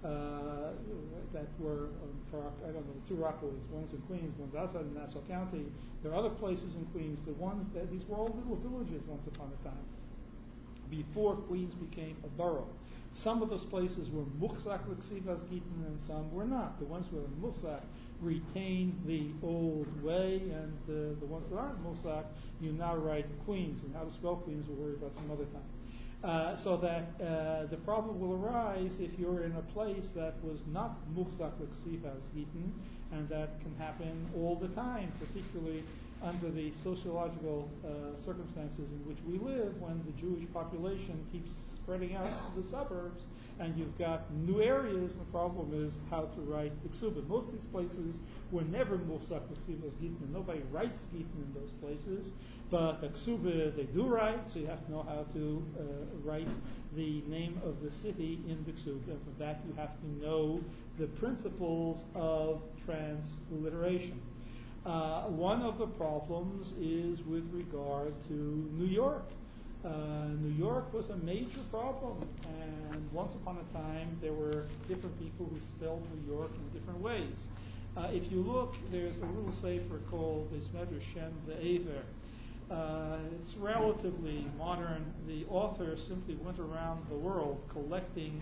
that were, I don't know, two Rockaways. One's in Queens, one's outside in Nassau County. There are other places in Queens. These were all little villages once upon a time, before Queens became a borough. Some of those places were muhzak l'ksivas gitin and some were not. The ones who were muhzak retain the old way, and the ones that aren't Musak, you now write Queens, and how to spell Queens we'll worry about some other time. So that the problem will arise if you're in a place that was not Musak L'Ksivas Gittin, and that can happen all the time, particularly under the sociological circumstances in which we live, when the Jewish population keeps spreading out to the suburbs, and you've got new areas. The problem is how to write the Ksuba. Most of these places were never Musak L'Ksivas Gittin. Nobody writes Gittin in those places, but the Ksuba they do write, so you have to know how to write the name of the city in the Ksuba, and for that you have to know the principles of transliteration. One of the problems is with regard to New York. New York was a major problem, and once upon a time there were different people who spelled New York in different ways. If you look, there's a little sefer called the Smeder Shem Ve'ever. It's relatively modern. The author simply went around the world collecting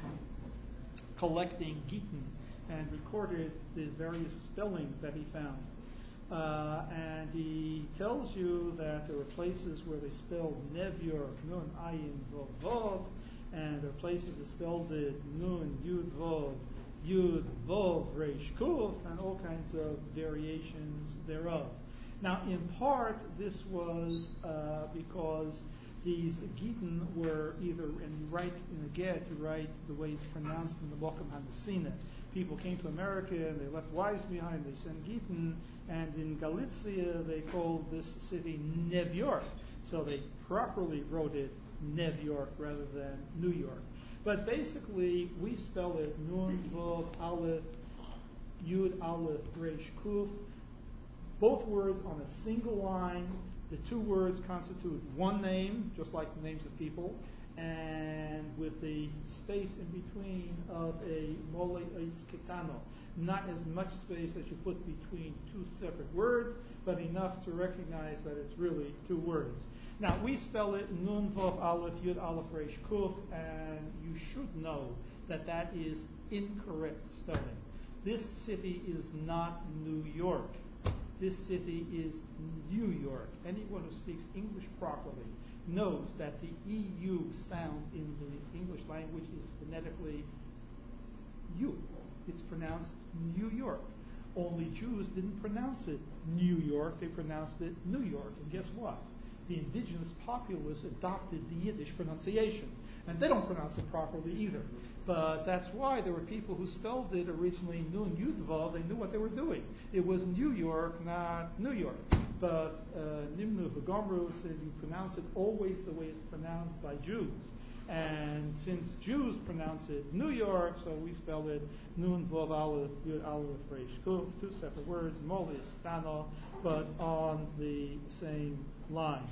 Gittin and recorded the various spelling that he found. And he tells you that there were places where they spelled Nev York, Nun, Ayin, Vov, Vov, and there are places that spelled it Nun, Yud, Vov, Reish, Kuf, and all kinds of variations thereof. Now, in part, this was because these Gittin were either, and you write in the get, you write the way it's pronounced in the Mokum HaNesina. People came to America and they left wives behind, they sent Gittin, and in Galicia they called this city Nev York. So they properly wrote it Nev York rather than New York. But basically, we spell it Nun, Vav, Aleph, Yud, Aleph, Reish, Kuf. Both words on a single line. The two words constitute one name, just like the names of people, and with the space in between of a mole eis ketano. Not as much space as you put between two separate words, but enough to recognize that it's really two words. Now, we spell it Nun, Vav, Aleph, Yud, Aleph, Reish, Kuf, and you should know that that is incorrect spelling. This city is not New York. This city is New York. Anyone who speaks English properly knows that the EU sound in the English language is phonetically U. It's pronounced New York. Only Jews didn't pronounce it New York, they pronounced it New York. And guess what? The indigenous populace adopted the Yiddish pronunciation. And they don't pronounce it properly either. But that's why there were people who spelled it originally Nun Yud Vav. They knew what they were doing. It was New York, not New York. But Nimnu V'Gomru said you pronounce it always the way it's pronounced by Jews. And since Jews pronounce it New York, so we spell it Nun Vav Aleph Yud Aleph Reish Kuf, two separate words, Moli Spano, but on the same line.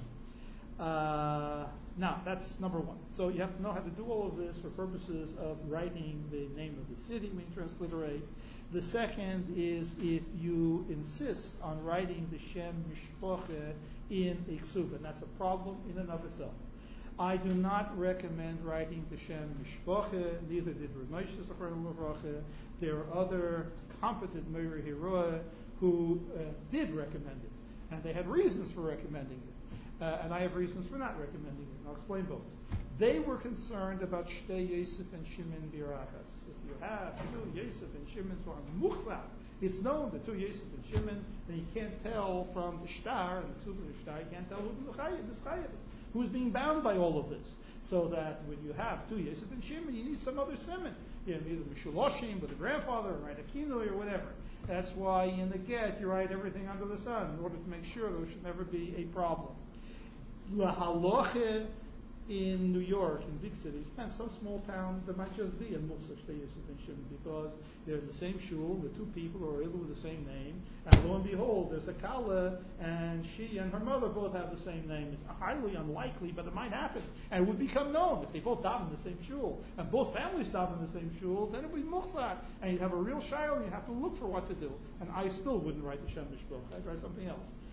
Now, that's number one. So you have to know how to do all of this for purposes of writing the name of the city when you transliterate. The second is if you insist on writing the Shem Mishpoche in a ksuba, and that's a problem in and of itself. I do not recommend writing the Shem Mishpoche, neither did Rav Moshe Zechron Levracha. There are other competent Meiri Hiroah who did recommend it, and they had reasons for recommending it. And I have reasons for not recommending it. I'll explain both. They were concerned about Shtei Yosef and Shimon Birachas. If you have two Yosef and Shimon who are muchzak, it's known the two Yosef and Shimon, then you can't tell from the shtar, and the Ksuba of the shtar, you can't tell who the chayav is, who's being bound by all of this. So that when you have two Yosef and Shimon, you need some other simon. You have either Mishuloshim with the grandfather, or write a kinoi, or whatever. That's why in the get you write everything under the sun in order to make sure there should never be a problem. La halacha in New York, in big cities, and some small towns, there might just be a Musa Shtei Yosef and Shimon because they're in the same shul, the two people are either with the same name, and lo and behold, there's a Kala, and she and her mother both have the same name. It's highly unlikely, but it might happen, and it would become known if they both daven in the same shul, and both families daven in the same shul, then it would be Musa, and you'd have a real shayla, and you have to look for what to do. And I still wouldn't write the Shem Mishpoch, I'd write something else.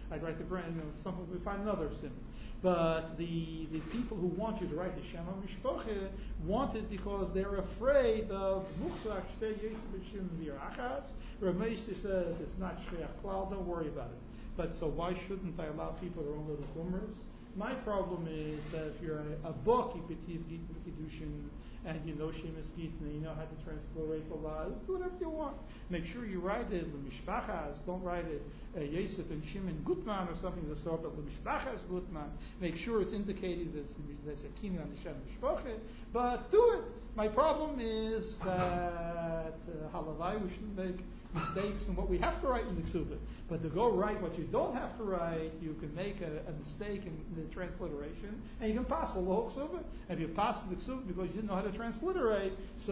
I'd write the brand, we find another sim. But the people who want you to write the Shema Mishpacha want it because they're afraid of Muchzak Shtei Yosef B'Shim V'Yirachas. Rav Meisher says it's not Shreach Klal, don't worry about it. But so why shouldn't I allow people their own little chumras? My problem is that if you're a book, you could teach Gittin Kedushin, and you know Shemus Gittin, and you know how to transliterate the laws, do whatever you want. Make sure you write it L'Mishpachas, don't write it Yosef and Shimon Gutman or something of the sort, but L'Mishpachas Gutman. Make sure it's indicated that it's a kina on the Shem Mishpacha, but do it. My problem is that halavai, we shouldn't make mistakes in what we have to write in the Ksubah. But to go write what you don't have to write, you can make a mistake in the transliteration, and you can pass the whole Ksubah. And if you pass the Ksubah because you didn't know how to transliterate,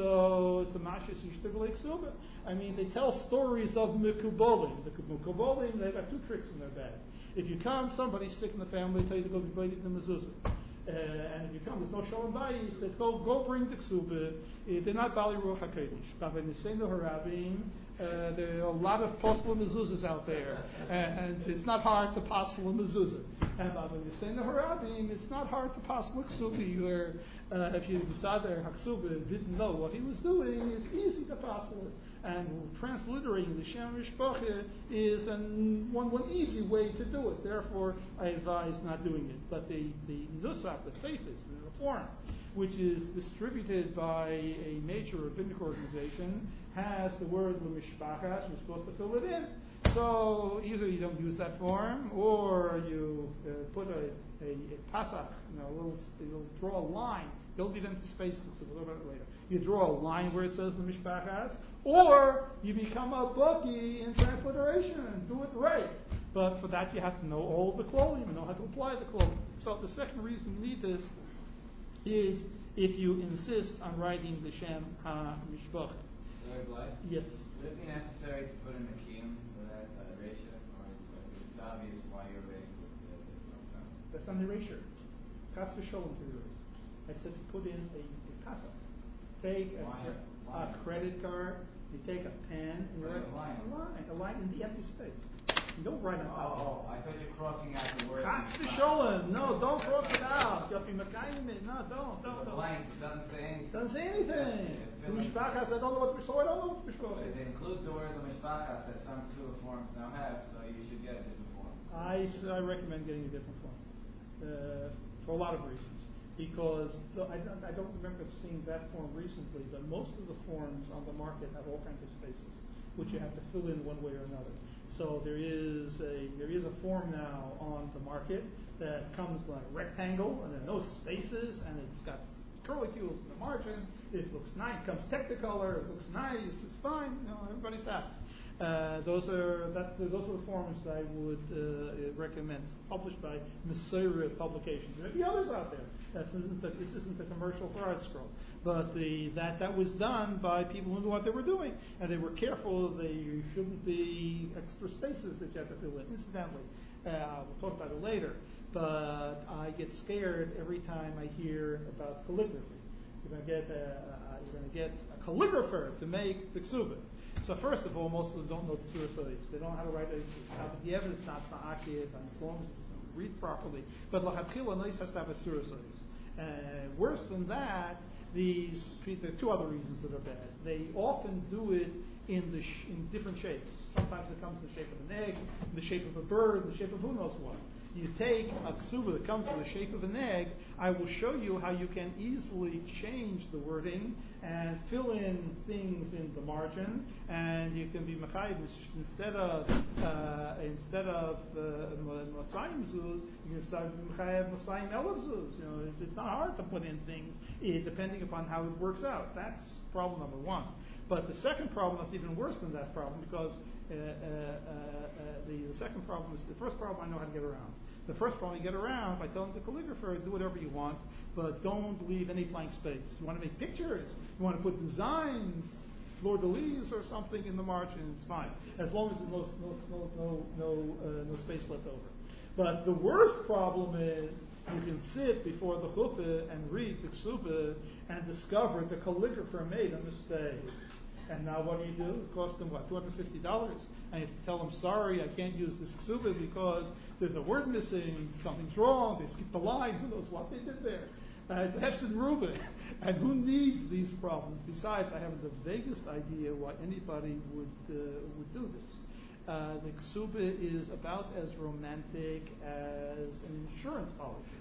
so it's a mashas yishtaglei Ksubah. I mean, they tell stories of Mekubolim. The Mekubolim, they've got two tricks in their bag. If you come, somebody's sick in the family, they tell you to go be baited in the mezuzah. And if you come, there's no shalom bayis, they go bring the ksubah. They're not bali ruach hakodesh. But when you say no harabim, there are a lot of posel mezuzahs out there, and it's not hard to posel a mezuzah. And when you say no harabim, it's not hard to posel a ksubah either. If you decide that haksubah didn't know what he was doing, it's easy to posel it. And transliterating the Shem Mishpacha is one easy way to do it. Therefore, I advise not doing it. But the Nusach, the Seifis, the Reform, which is distributed by a major rabbinic organization, has the word L'Mishpachas, you're supposed to fill it in. So either you don't use that form, or you put a pasach, you'll draw a line. Don't leave empty space. We'll talk about it later. You draw a line where it says the Mishpachas, or you become a bookie in transliteration and do it right. But for that, you have to know all the klolim and know how to apply the klolim. So the second reason you need this is if you insist on writing the Shem HaMishpacha. Yes. Would it be necessary to put in the kiyum for that erasure, or it's obvious why you erased it? That's not an erasure. Chas v'sholom to erase. I said to put in a pasuk. Take a credit card, you take a pen, and you write a line in the empty space. You don't write on top. Oh, I thought you're crossing out the word. Chas v'sholom. No, don't cross it out. You'll be makayim it. No, don't. The blank doesn't say anything. Doesn't say anything. The mishpachas, I don't know what so I don't know what mishpachas. But it includes the word the mishpachas that some two forms now have, so you should get a different form. I recommend getting a different form for a lot of reasons. Because I don't remember seeing that form recently, but most of the forms on the market have all kinds of spaces, which you have to fill in one way or another. So there is a form now on the market that comes like a rectangle, and there are no spaces, and it's got curlicues in the margin. It looks nice. It comes Technicolor. It looks nice. It's fine. Everybody's happy. Those are the forms that I would recommend. It's published by Mesorah Publications. There may be others out there. This isn't a commercial for ArtScroll, but that was done by people who knew what they were doing, and they were careful. There shouldn't be extra spaces that you have to fill in. Incidentally, we'll talk about it later, but I get scared every time I hear about calligraphy. You're going to get a calligrapher to make the ksubah. So first of all, most of them don't know the surah. They don't know how to write it. The evidence is not ma'akid, and as long as you read properly. But l'chatchila nois has to have a surah. Worse than that, there are two other reasons that are bad. They often do it in different shapes. Sometimes it comes in the shape of an egg, in the shape of a bird, in the shape of who knows what. You take a ksubah that comes in the shape of an egg. I will show you how you can easily change the wording and fill in things in the margin, and you can be machayim instead of Mosayim zuz, you can start machayim Mosayim elav zuz. It's not hard to put in things depending upon how it works out. That's problem number one. But the second problem is even worse than that problem, because the second problem is the first problem I know how to get around. The first problem you get around by telling the calligrapher, do whatever you want, but don't leave any blank space. You want to make pictures, you want to put designs, fleur-de-lis or something in the margin, it's fine, as long as there's no space left over. But the worst problem is you can sit before the chuppah and read the ksubah and discover the calligrapher made a mistake. And now what do? It costs them, $250? And you have to tell them, sorry, I can't use this ksubah because there's a word missing, something's wrong, they skipped the line, who knows what they did there. It's Hefsin Ruben, and who needs these problems? Besides, I haven't the vaguest idea why anybody would do this. The ksuba is about as romantic as an insurance policy.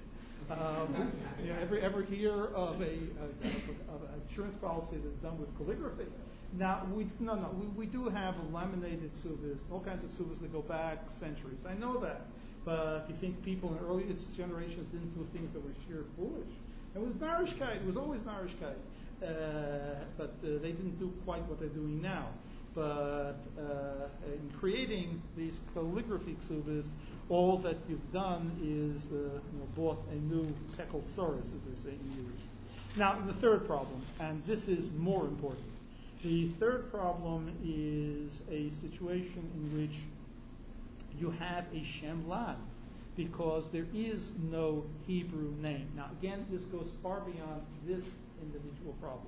Ever hear of an insurance policy that's done with calligraphy? Now, we do have laminated ksubas, all kinds of ksubas that go back centuries. I know that. But you think people in earlier generations didn't do things that were sheer foolish? It was narishkeit. It was always narishkeit. But they didn't do quite what they're doing now. But in creating these calligraphy ksubas, all that you've done is bought a new tekel tzoros, as they say in Yiddish. Now, the third problem, and this is more important. The third problem is a situation in which you have a Shem Laz, because there is no Hebrew name. Now, again, this goes far beyond this individual problem.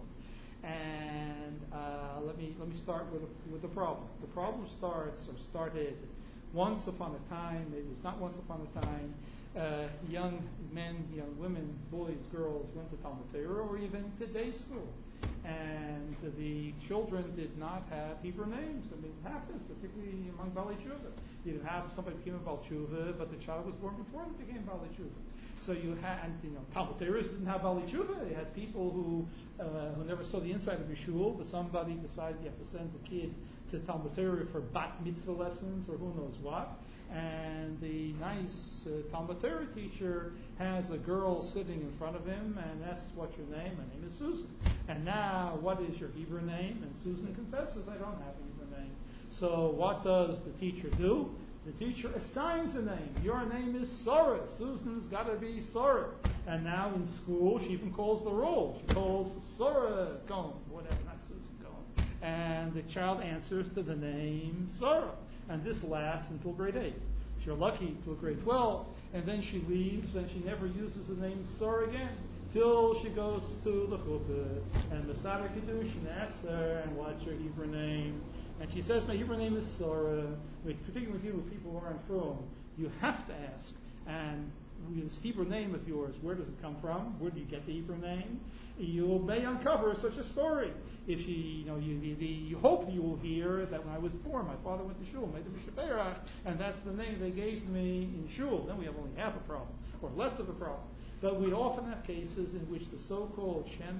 And let me start with the problem. The problem started once upon a time. Maybe it's not once upon a time. Young men, young women, boys, girls went to Talmud Torah or even to day school, and the children did not have Hebrew names. I mean, it happens, particularly among Bali Tshuva. You didn't have somebody became a Bal Tshuva, but the child was born before they became Bali Tshuva. So you had, Talmud Torahs didn't have Bali Tshuva. They had people who never saw the inside of a shul, but somebody decided you have to send the kid to Talmud Torah for bat mitzvah lessons or who knows what. And the nice Talmud Torah teacher has a girl sitting in front of him and asks, "What's your name?" "My name is Susan." "And now, what is your Hebrew name?" And Susan confesses, "I don't have a Hebrew name." So what does the teacher do? The teacher assigns a name. "Your name is Sarah. Susan's got to be Sarah." And now in school, she even calls the roll. She calls Sarah Cohen, whatever, not Susan Cohen. And the child answers to the name Sarah. And this lasts until grade 8. If you're lucky, till grade 12. And then she leaves, and she never uses the name Sarah again, till she goes to the chuppah. And Masada Kiddushin asks her, "And what's your Hebrew name?" And she says, "My Hebrew name is Sarah." Particularly with you, with people who aren't from, you have to ask, and this Hebrew name of yours, where does it come from? Where do you get the Hebrew name? You may uncover such a story. If you hope you will hear that when I was born, my father went to shul, made the Mishaberach, and that's the name they gave me in shul. Then we have only half a problem, or less of a problem. But we often have cases in which the so-called Shem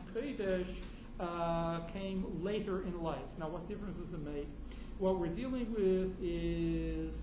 Kodesh came later in life. Now, what difference does it make? What we're dealing with is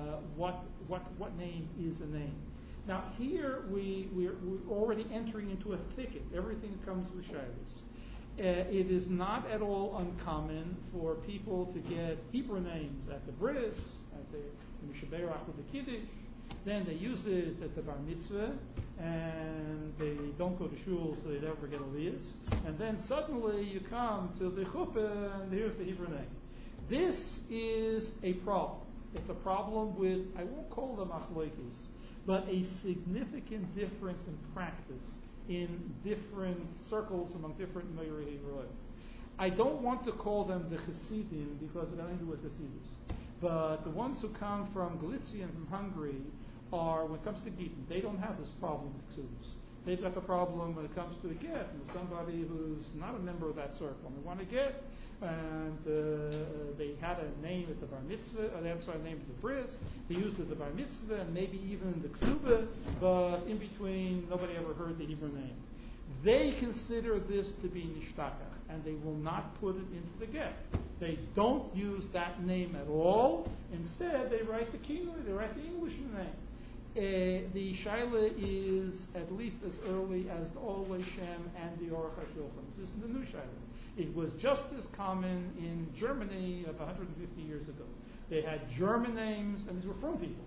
what name is a name. Now, here we're already entering into a thicket. Everything comes with shaylos. It is not at all uncommon for people to get Hebrew names at the bris, at the Mishaberach with the Kiddush. Then they use it at the bar mitzvah, and they don't go to shul, so they never get aliyahs. And then suddenly you come to the chuppah, and here's the Hebrew name. This is a problem. It's a problem with, I won't call them achloikis, but a significant difference in practice in different circles among different Meirei Roy. I don't want to call them the Hasidim because it has nothing to do with Hasidus. But the ones who come from Galicia and from Hungary are, when it comes to Gittin, they don't have this problem with Ksubas. They've got the problem when it comes to a get, and somebody who's not a member of that circle. They want to get, and they had a name at the bar mitzvah, or they have a name at the bris. They used it at the bar mitzvah, and maybe even the ksuba, but in between, nobody ever heard the Hebrew name. They consider this to be nishtakach, and they will not put it into the get. They don't use that name at all. Instead, they write the kinui, they write the English name. The Shaila is at least as early as the Olei Shem and the Aruch HaShulchan. This is the new Shaila. It was just as common in Germany of 150 years ago. They had German names, and these were from people.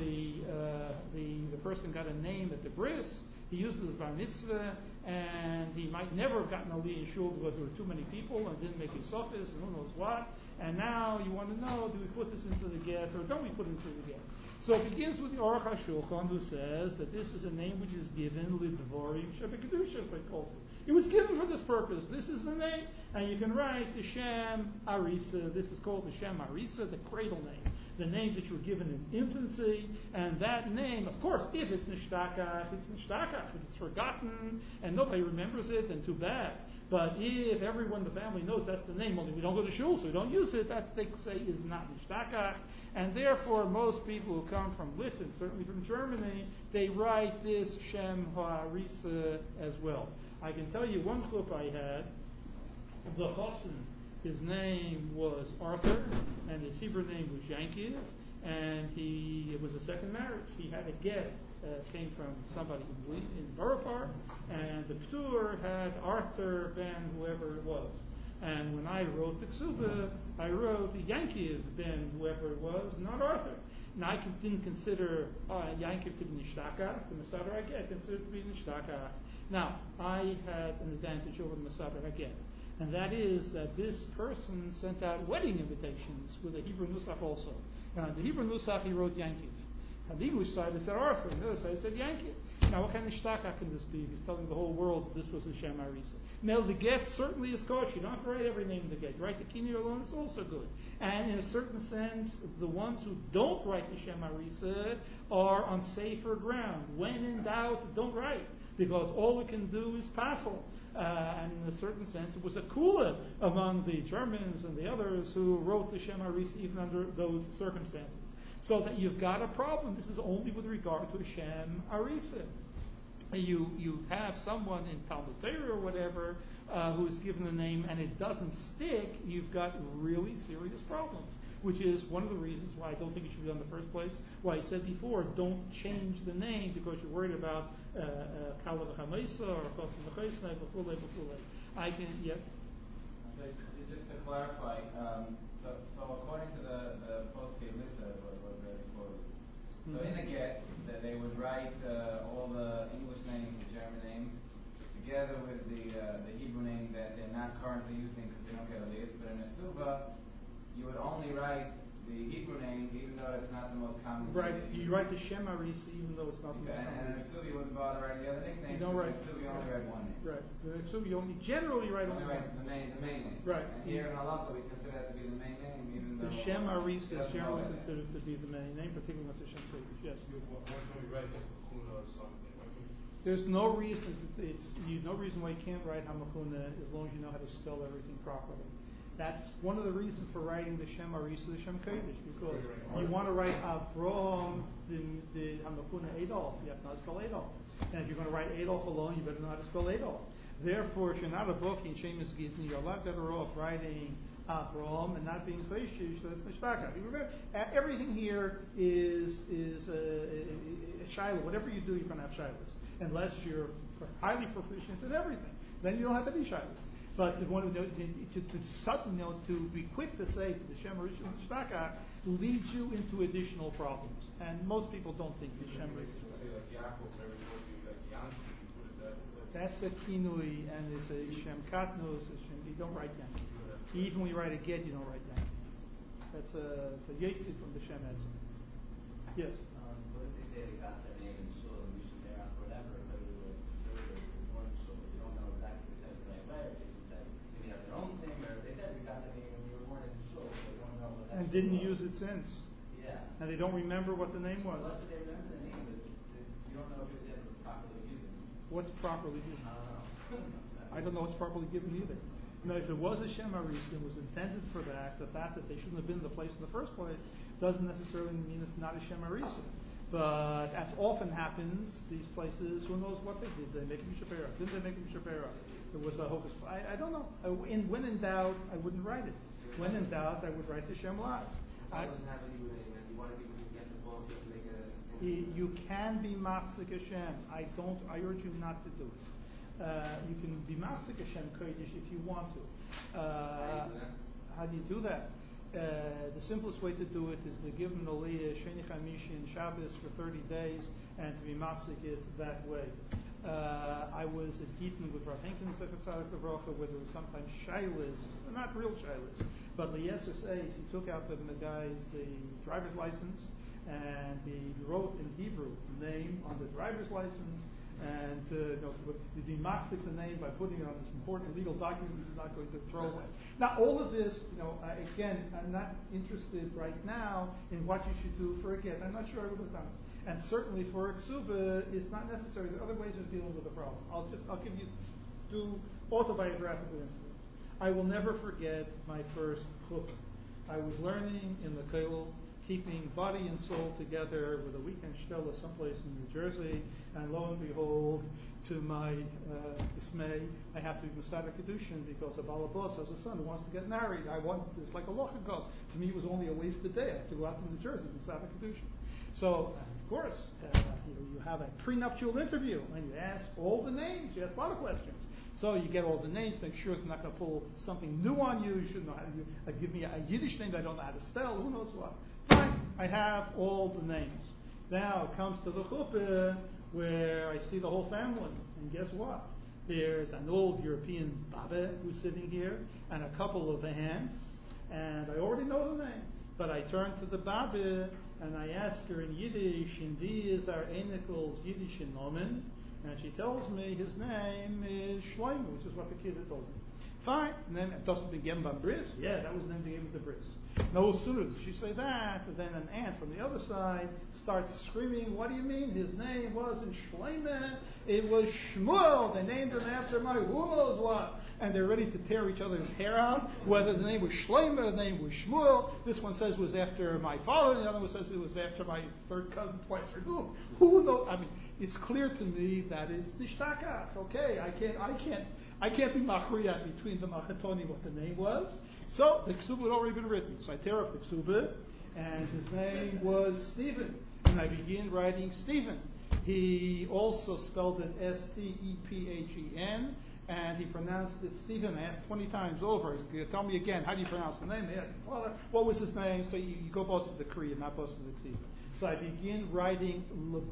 The person got a name at the bris. He used it as bar mitzvah, and he might never have gotten a li in shul because there were too many people and didn't make a sofis and who knows what. And now you want to know, do we put this into the get or don't we put it into the get? So it begins with the Aruch HaShulchan, who says that this is a name which is given lidvorim shebekadusha, he calls it. It was given for this purpose. This is the name, and you can write the Shem Arisa. This is called the Shem Arisa, the cradle name. the name that you were given in infancy, and that name, of course, if it's nishtakach, it's nishtakach. If it's forgotten and nobody remembers it, then too bad. But if everyone in the family knows that's the name, only we don't go to shul, so we don't use it, that they say is not nishtakach. And therefore, most people who come from Britain, certainly from Germany, they write this Shem Ha'arisa as well. I can tell you one clip I had, the Chosn, his name was Arthur, and his Hebrew name was Yankiv, and it was a second marriage. He had a get, came from somebody in Borough Park, and the K'tur had Arthur ben whoever it was. And when I wrote the Ksuba, I wrote Yankiv ben whoever it was, not Arthur. Now I didn't consider Yankiv to be Nishtaka, the Masader Haget, considered to be Nishtaka. Now, I had an advantage over the Masader Haget, and that is that this person sent out wedding invitations with a Hebrew Nusach also. And on the Hebrew Nusach he wrote Yankiv. On the English side it said Arthur, on the other side it said Yankiv. Now what kind of shtaka can this be? He's telling the whole world that this was a Shem Arisa. Now the get certainly is kosher. You don't have to write every name in the get. You write the kinyan alone, it's also good. And in a certain sense, the ones who don't write the Shem Arisa are on safer ground. When in doubt, don't write. Because all we can do is passel. And in a certain sense, it was a kula among the Germans and the others who wrote the Shem Arisa even under those circumstances. So that you've got a problem. This is only with regard to a Shem Arisa. You have someone in Talmud Torah or whatever who's given the name and it doesn't stick, you've got really serious problems. Which is one of the reasons why I don't think it should be done in the first place. Why I said before, don't change the name because you're worried about Kala v'Chamaisa or Chosin v'Chaisnei v'Chulei v'Chulei. I can, yes? So just to clarify, so according to the Poske Lita, was very quoted. So in a get, that they would write all the English names, the German names, together with the Hebrew name that they're not currently using because they don't get a list. But in a Suba, you would only write the Hebrew name, even though it's not the most common. Right. You write the Shem Arisa, even though it's not the most common. And in a Suba, you wouldn't bother writing the other nicknames. You don't write. In a Suba, you only write one name. Right. In a Suba, you only generally write only one. Write the main name. Right. And here in Halacha, we consider that to be the main name, even though The Shem Arisa is generally that. considered to be the main name, particularly once the Shem Kodesh. Yes. Why can't we write Chuna or something? There's no reason no reason why you can't write Hamachuna as long as you know how to spell everything properly. That's one of the reasons for writing the Shem Arisa, the Shem Kodesh, because you want to write Avrom, the Hamachuna Adolf. You have to know how to spell Adolf. And if you're going to write Adolf alone, you better know how to spell Adolf. Therefore, if you're not a book in Shemus Gittin, you're a lot better off writing Avrom and not being Chayshish. That's Nishtaka. Remember, everything here is a shiloh. Whatever you do, you're going to have shilohs. Unless you're highly proficient in everything. Then you don't have any shilohs. But to be quick to say that the Shem Rishon Nishtaka leads you into additional problems. And most people don't think the Shem Rishon. That's a kinui, and it's a Shem Katnus. You don't write Yankee. Even when you write a get, you don't write Yankee. It's a Yetzi from the Shem Etzim. Yes? What if they say they got their name in Shul and Mishnah Berach or whatever, but it was a conservative reform Shul? You don't know exactly if they said it the right way, or they said maybe have their own thing, or they said we got the name when you were born in Shul, but you don't know what that. And didn't use it since. Yeah. And they don't remember what the name was. Unless they remember the name, but you don't know if it was ever properly given. What's properly given? I don't know. I don't know what's properly given either. Now, if it was a Shem Arisa and was intended for that, the fact that they shouldn't have been in the place in the first place doesn't necessarily mean it's not a Shem Arisa. But as often happens, these places, who knows what they did? Did they make a Mishapera? Didn't they make a Mishapera? There was a hocus. I don't know. When in doubt, I wouldn't write it. When in doubt, I would write the Shem Laz. You can be Machzik Hashem. I urge you not to do it. You can be Machzik Hashem Kodesh if you want to. How do you do that? The simplest way to do it is to give an Aliyah Sheni Chamishi and Shabbos for 30 days and to be Machzik it that way. I was at Gittin with Rav Henkin Zechat Tzadik Levracha where there was sometimes shilas, not real shilas, but the SSAs. He took out the driver's license and he wrote in Hebrew the name on the driver's license and you'd be masking the name by putting it on this important legal document which is not going to throw away. Now, all of this, again, I'm not interested right now in what you should do for a get. I'm not sure I would have done it. And certainly for a ksuba, it's not necessary. There are other ways of dealing with the problem. I'll give you 2 autobiographical incidents. I will never forget my first chuppah. I was learning in the kollel, keeping body and soul together with a weekend shtetl someplace in New Jersey, and lo and behold, to my dismay, I have to be Masada Kedushin because a balabos has a son who wants to get married. It's like a lochago. To me, it was only a wasted day. I have to go out to New Jersey, Masada Kedushin. So, of course, you have a prenuptial interview, and you ask all the names. You ask a lot of questions. So you get all the names, make sure they're not going to pull something new on you. You should know how to give me a Yiddish name that I don't know how to spell. Who knows what? Fine, I have all the names. Now it comes to the chuppah where I see the whole family. And guess what? There's an old European Baba who's sitting here and a couple of aunts. And I already know the name. But I turn to the Baba and I ask her in Yiddish, and is our Enikel's Yiddish nomen? And she tells me his name is Shlomo, which is what the kid had told me. Fine. And then it doesn't begin by bris. Yeah, that was the name they gave him the bris. No sooner does she say that, then an aunt from the other side starts screaming, what do you mean? His name wasn't Shlomo, it was Shmuel. They named him after my who knows what. And they're ready to tear each other's hair out, whether the name was Shlomo, the name was Shmuel. This one says it was after my father, and the other one says it was after my third cousin twice removed. Who knows? I mean, it's clear to me that it's nishtakach. Okay, I can't be machriyat between the machatoni what the name was. So the ksuba had already been written. So I tear up the ksuba, and his name was Stephen. And I begin writing Stephen. He also spelled it Stephen, and he pronounced it Stephen. I asked 20 times over. Tell me again, how do you pronounce the name? They asked the father, what was his name? So you go both to the Kriya, not both to the Ksiva. So I begin writing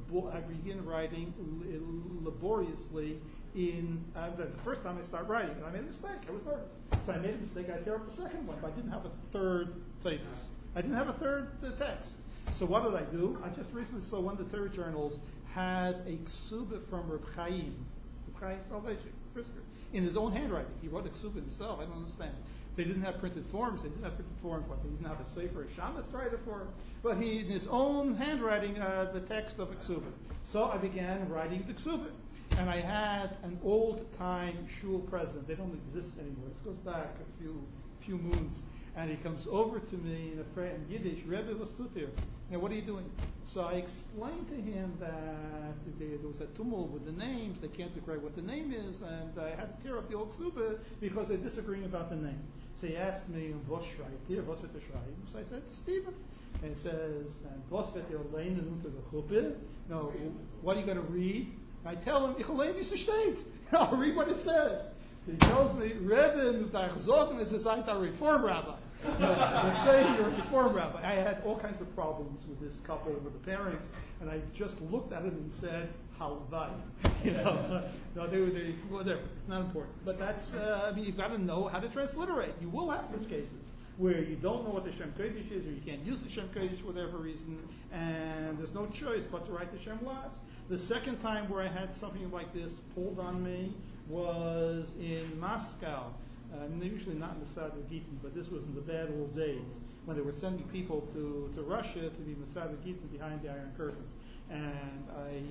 laboriously in the first time I start writing, and I made a mistake. I was nervous. So I made a mistake. I tear up the second one, but I didn't have a third typhus. I didn't have a third text. So what did I do? I just recently saw one of the Torah journals has a ksuba from Reb Chaim Soloveitchik, Brisker, in his own handwriting. He wrote a ksuba himself. I don't understand. They didn't have printed forms. They didn't have printed forms, but they didn't have a sefer shamas to write it for. But he, in his own handwriting, the text of a ksuba. So I began writing the ksuba. And I had an old-time shul president. They don't exist anymore. This goes back a few moons. And he comes over to me in Yiddish, Rebbe Vastutir. Now, what are you doing? So I explained to him that there was a tumult with the names. They can't agree what the name is. And I had to tear up the old ksuba because they're disagreeing about the name. So he asked me, was wird schreiben? So I said, Stephen. And he says, and was wird leinen unter the chuppah? No, what are you going to read? I tell him, ich lese wie es steht. I'll read what it says. So he tells me, Rebbe, if I zogen is a reform rabbi. Let's say you're a reform rabbi. I had all kinds of problems with this couple, with the parents, and I just looked at him and said, halvai. No, they whatever. It's not important. But that's, you've got to know how to transliterate. You will have such cases where you don't know what the Shem Kodesh is, or you can't use the Shem Kodesh for whatever reason, and there's no choice but to write the Shem Latz. The second time where I had something like this pulled on me was in Moscow. Usually not in the Masada Gittin, but this was in the bad old days when they were sending people to Russia to be Masada Gittin behind the Iron Curtain. And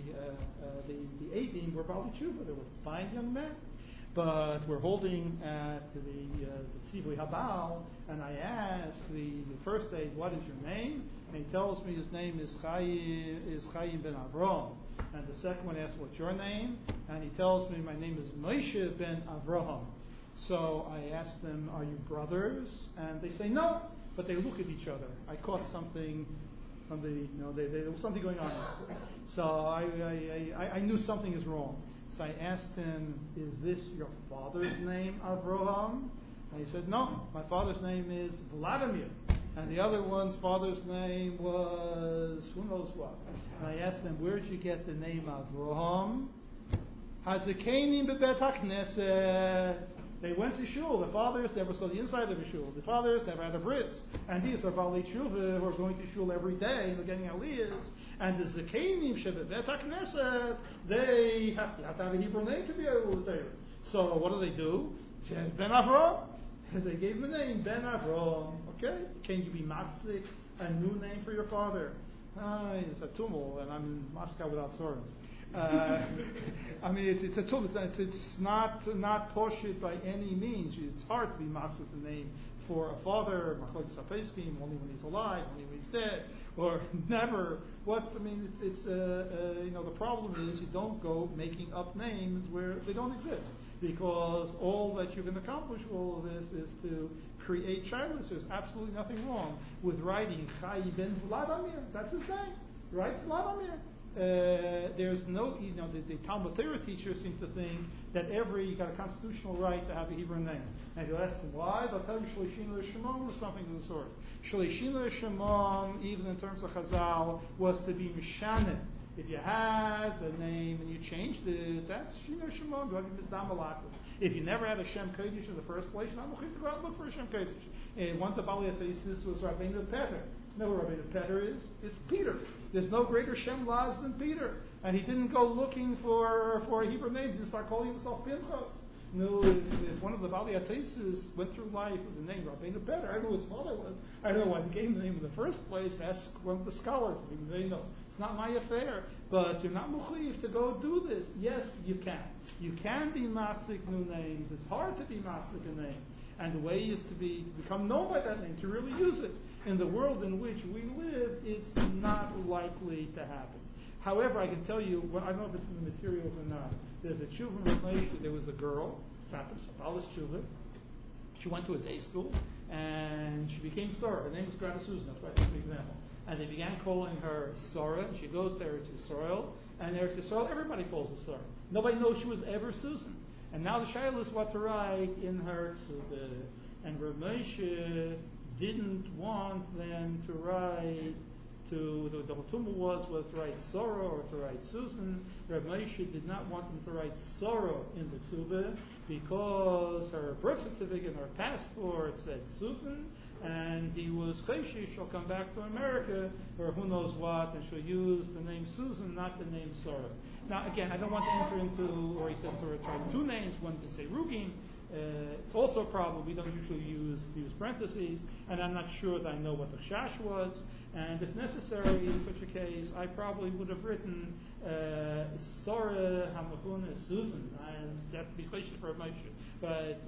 the Eidim were Bali Tshuva. They were fine young men. But we're holding at the Tzivui Habal, and I asked the first aide, what is your name? And he tells me his name is Chaim ben Avraham. And the second one asks, what's your name? And he tells me, my name is Moshe ben Avraham. So I asked them, are you brothers? And they say no, but they look at each other. I caught something from there was something going on. So I knew something is wrong. So I asked him, is this your father's name, Avraham? And he said, no, my father's name is Vladimir. And the other one's father's name was who knows what. And I asked him, where did you get the name Avraham? Hazakenim bebet hakneset. They went to shul. The fathers never saw the inside of a shul. The fathers never had a bris. And these are Bali Tshuva who are going to shul every day and they're getting aliyahs. And the Zakenim Shebevet HaKnesset, they have to have a Hebrew name to be able to do. So what do? She has Ben Avram. Because they gave him a name, Ben Avram. Okay? Can you be Matzik, a new name for your father? It's a tumult, and I'm in Moscow without Soren. I mean, it's a tumult. It's not poshut by any means. It's hard to be Matzik the name for a father, Machlokes HaPeskim, only when he's alive, only when he's dead, or never. The problem is you don't go making up names where they don't exist, because all that you can accomplish with all of this is to create shilas. There's absolutely nothing wrong with writing Chai ben Vladimir. That's his name, right? Vladimir. There's no, the Talmud Torah teachers seem to think that you got a constitutional right to have a Hebrew name. And if you ask them why, they'll tell you Shleishina Shemam or something of the sort. Shleishina Shemam, even in terms of Chazal, was to be Mishanim. If you had the name and you changed it, that's Shina Shemam. If you never had a Shem Kodesh in the first place, you're not going to go out and look for a Shem Kodesh. And one of the Bali thesis was Rabbeinu Peter. You know who Rabbeinu Peter is? It's Peter. There's no greater Shem Laz than Peter. And he didn't go looking for a Hebrew name. He didn't start calling himself Pinchas. No, if one of the Bali thesis went through life with the name Rabbeinu Peter, I don't know who his father was. I don't know why he gave the name in the first place. Ask one of the scholars. Maybe they know. It's not my affair. But you're not mukhayif to go do this. Yes, you can. You can be masik new names. It's hard to be masik a name. And the way is to become known by that name, to really use it. In the world in which we live, it's not likely to happen. However, I can tell you, I don't know if it's in the materials or not, there's a tshuva Ramesh, there was a girl, Sapish, Balas tshuva. She went to a day school, and she became Sarah. Her name was Greta Susan, that's why I took the example. And they began calling her Sarah, and she goes to Eretz Yisrael, and Eretz Yisrael, everybody calls her Sarah. Nobody knows she was ever Susan. And now the shayla is what to write in her tzubah. And Rav Moshe didn't want them to write the Tumah was whether to write Sarah or to write Susan. Rav Moshe did not want them to write Sarah in the tzubah because her birth certificate and her passport said Susan, and he was cheshish, she'll come back to America, or who knows what, and she'll use the name Susan, not the name Sarah. Now, again, I don't want to enter into, or he says to return two names, one to say Rugim. It's also a problem. We don't usually use parentheses, and I'm not sure that I know what the shash was. And if necessary, in such a case, I probably would have written Sarah Hamachuna Susan, and that would be question for Moshe. But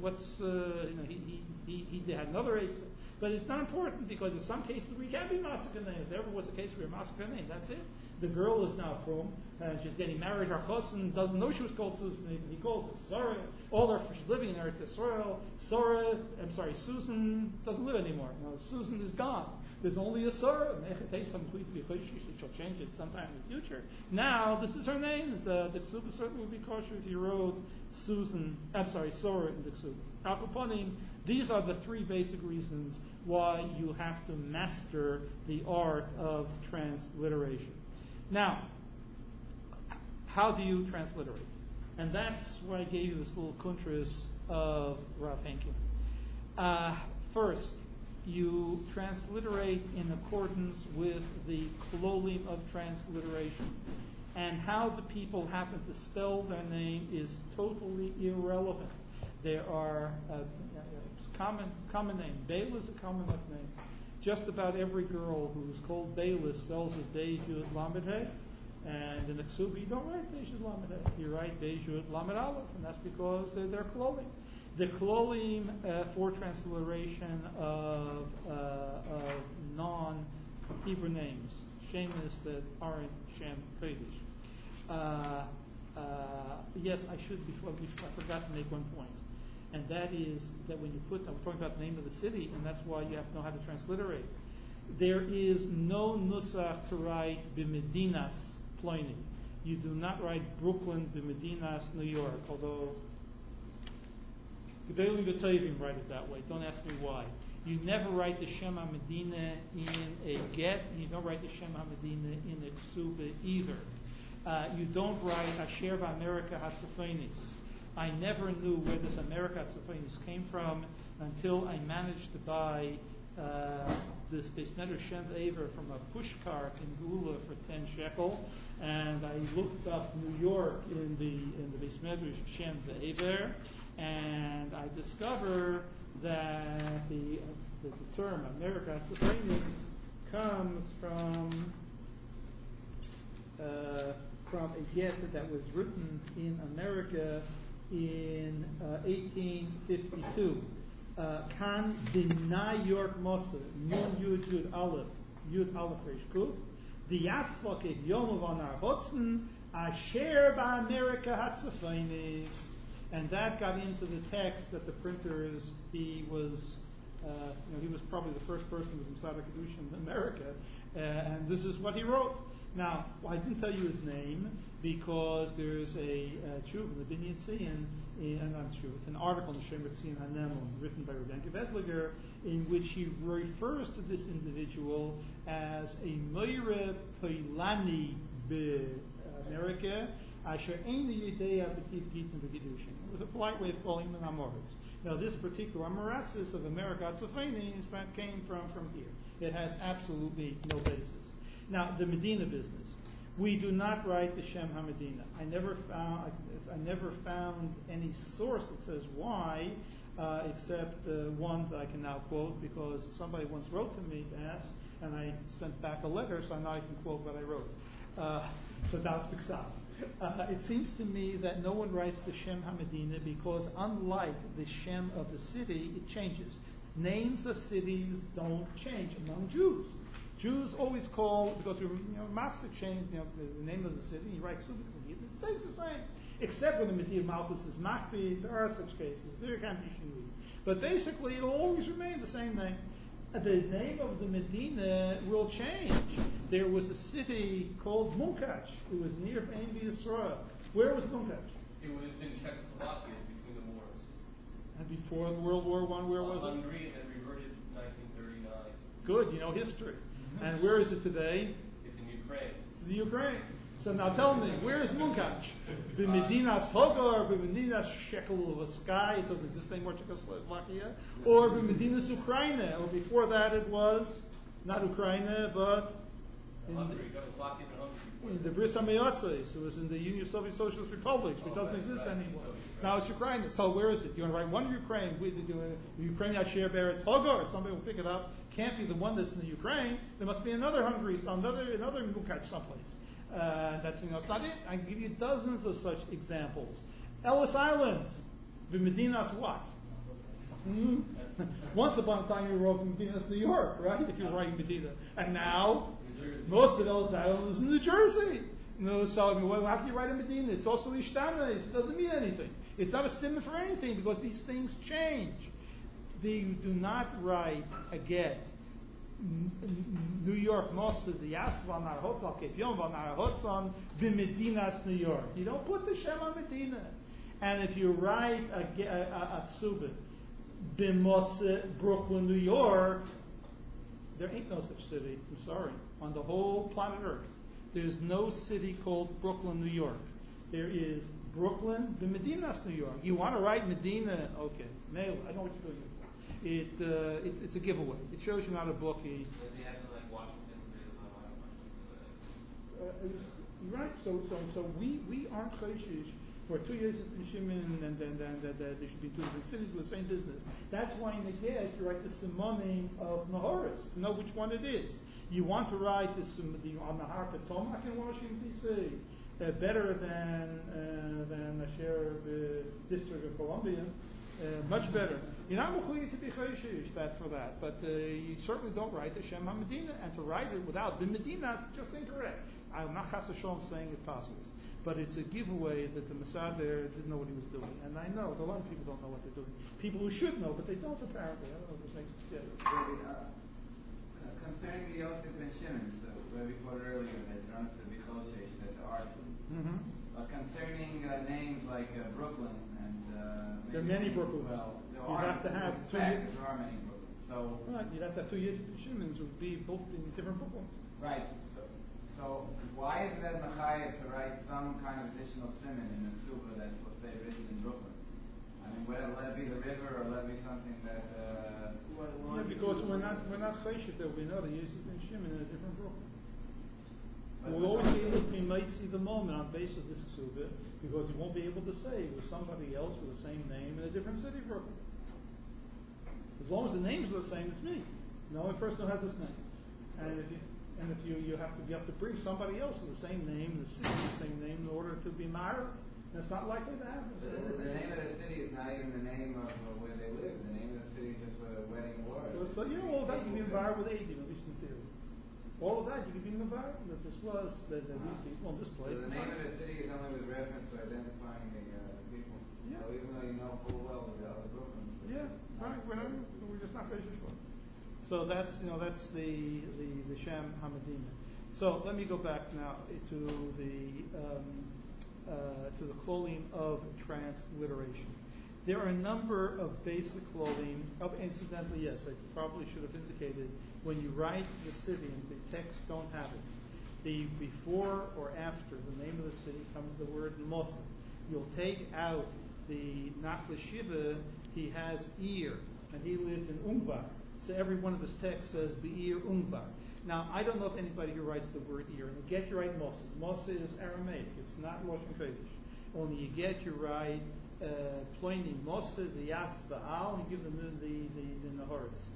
he had another eitzah. But it's not important because in some cases we can be massacre name. If there ever was a case where a massacre name, that's it. The girl is now from, she's getting married. Her chassan doesn't know she was called Susan. He calls her Sarah. She's living in Eretz Yisrael. Susan doesn't live anymore. Now, Susan is gone. There's only a Sarah. She'll change it sometime in the future. Now, this is her name. The Ksuba certainly would be kosher if you wrote Sarah in the Ksuba. These are the three basic reasons why you have to master the art of transliteration. Now, how do you transliterate? And that's why I gave you this little kuntras of Rav Henkin. First, you transliterate in accordance with the klolim of transliteration. And how the people happen to spell their name is totally irrelevant. There are common name. Bela is a common enough name. Just about every girl who's called Bela spells it Beijut Lamed He. And in the Ksuba, you don't write Beijut Lamed He. You write Beijut Lamed Aleph, and that's because they're klolim. The klolim for transliteration of non-Hebrew names, shemis that aren't Shem Kodesh. Yes, I forgot to make one point. And that is that when you I'm talking about the name of the city, and that's why you have to know how to transliterate. There is no nusach to write b'medinas Ploini. You do not write Brooklyn b'medinas New York, although Gedolim B'Tovim write it that way. Don't ask me why. You never write the Shem HaMedina in a get, and you don't write the Shem HaMedina in a ksuba either. You don't write Asher V'Amerika Hatzafenis. I never knew where this America Hatzafenis came from until I managed to buy this Beis Medrash Shem Aver from a push cart in Gula for 10 shekel, and I looked up New York in the Beis Medrash Shem Aver, and I discover that the term America Tzafenis comes from a get that was written in America in 1852. Kan B'nai York Mosa Nun Yud Aleph Reish Kuf the Yasvak Ev Yom Anar Hotzen Asher Ba'America Hatzafeinis, and that got into the text that the printer is. He was probably the first person with Masada Kedusha in America, and this is what he wrote. Now, I didn't tell you his name because there's a tshuva in the Binyan Tzion, and I'm sure it's an article in the Shemer Tzion HaNemon written by Rabbi Yankiv Etliger, in which he refers to this individual as a Meire Peilani America, Asher Ein Yedea B'Tiv Gitin V'Gedushin. It was a polite way of calling him an Amoritz. Now, this particular Amoratzis of America Tzafeinis, that came from here. It has absolutely no basis. Now, the Medina business. We do not write the Shem HaMedina. I never found any source that says why, except one that I can now quote because somebody once wrote to me to ask, and I sent back a letter, so now I can quote what I wrote. So that's B'Ksav. It seems to me that no one writes the Shem HaMedina because, unlike the Shem of the city, it changes. Names of cities don't change among Jews. Jews always go through massive change, the name of the city, you write Ksubis, it stays the same. Except when the Medina Malchus is Makbi, there are such cases, there can be Shinui. But basically, it'll always remain the same name. The name of the Medina will change. There was a city called Munkach. It was near Ein Yisrael. Where was Munkach? It was in Czechoslovakia between the wars. And before the World War I, where was it? Hungary, and then reverted in 1939. Good, you know history. And where is it today? It's in Ukraine. It's in Ukraine. So now tell me, where is Munkach? The Medinas Hogar, the Medinas Czechoslovakia, it doesn't exist anymore, Czechoslovakia, or the Medinas Ukraine, or before that it was not Ukraine, but in the Bris HaMeyatzis. It was in the Union of Soviet Socialist Republics, which doesn't exist anymore. Now it's Ukraine. So where is it? You want to write one Ukraine? Ukraine Asher Beretz Hogar. Somebody will pick it up. Can't be the one that's in the Ukraine. There must be another Hungary, another Munkach someplace. It's not it. I can give you dozens of such examples. Ellis Island, the Medinas what? Once upon a time you wrote Medinas New York, right? If you're writing Medina. And now, most of Ellis Island is in New Jersey. So how can you write a Medina? It's also Ishtanes. It doesn't mean anything. It's not a simon for anything because these things change. You do not write a get. New York Mossad, the Yasvan Arhotzal, Kefyom Van Arhotzal, B'Medinas New York. You don't put the Shem on Medina. And if you write a Ksubit, B'Mossad, Brooklyn, New York, there ain't no such city. I'm sorry. On the whole planet Earth, there's no city called Brooklyn, New York. There is Brooklyn, B'Medinas New York. You want to write Medina? Okay. I know what you're doing. It's a giveaway. It shows you're not a bookie. Does he have something like Washington? Right. So we aren't Chayshish for 2 years in Shimon, and then there should be 2 different cities with the same business. That's why in the get you write the simonim of Nahoris to know which one it is. You want to write this on Nahar Potomac in Washington D.C. Better than Asher District of Columbia. Much better. You're not mechuyev to be chayshish for that, but you certainly don't write the Shem HaMedina, and to write it without the Medina is just incorrect. I'm not chas v'sholom saying it passes, but it's a giveaway that the Masad there didn't know what he was doing, and I know a lot of people don't know what they're doing. People who should know, but they don't apparently. I don't know if this makes sense. Concerning the Yosef ben Shimon, so where we quoted earlier that you don't have to be choshesh, that there are two. Mm-hmm. But concerning names like Brooklyn and there are many Brooklyns. Well, you have to have two. There are many Brooklyns. So right, you'd have to have 2 years of Shimons would be both in different Brooklyns. Right. So why is that Machayev to write some kind of additional siman in a tzuba that's, let's say, written in Brooklyn? I mean, let it be the river or let it be something that... because we're not choshev that we know the Yosef and Shimon in a different book. We'll always be able to might see the moment on base of this ksuba because you won't be able to say it was somebody else with the same name in a different city, Brooklyn. As long as the names are the same, it's me. The only person who has this name. And if you have to bring somebody else with the same name, the city with the same name, in order to be married, that's not likely to happen. The name of the city is not even the name of where they live. The name of the city is just where the wedding was. So all of that you can be married with Adim, at least in theory. All of that you can be married that this was that these people in this place. So the name of the city is only with reference to identifying the people. Yeah. So even though you know full well the other Brooklyn. Yeah, right. We're just not very sure. So that's the Shem Hamadina. So let me go back now to the clothing of transliteration. There are a number of basic clothing. Incidentally, yes, I probably should have indicated when you write the city and the text don't have it. The before or after the name of the city comes the word Mosa. You'll take out the Nachla Shiva. He has Ir, and he lived in Ungvar. So every one of his texts says Be'ir Ungvar. Now, I don't know if anybody here writes the word Ir. And you get you write Mosa. Mosa is Aramaic. It's not Lashon Kodesh. Only you get you write Pliny Mosa, the Yas, the Al, and give them the Nahoritz.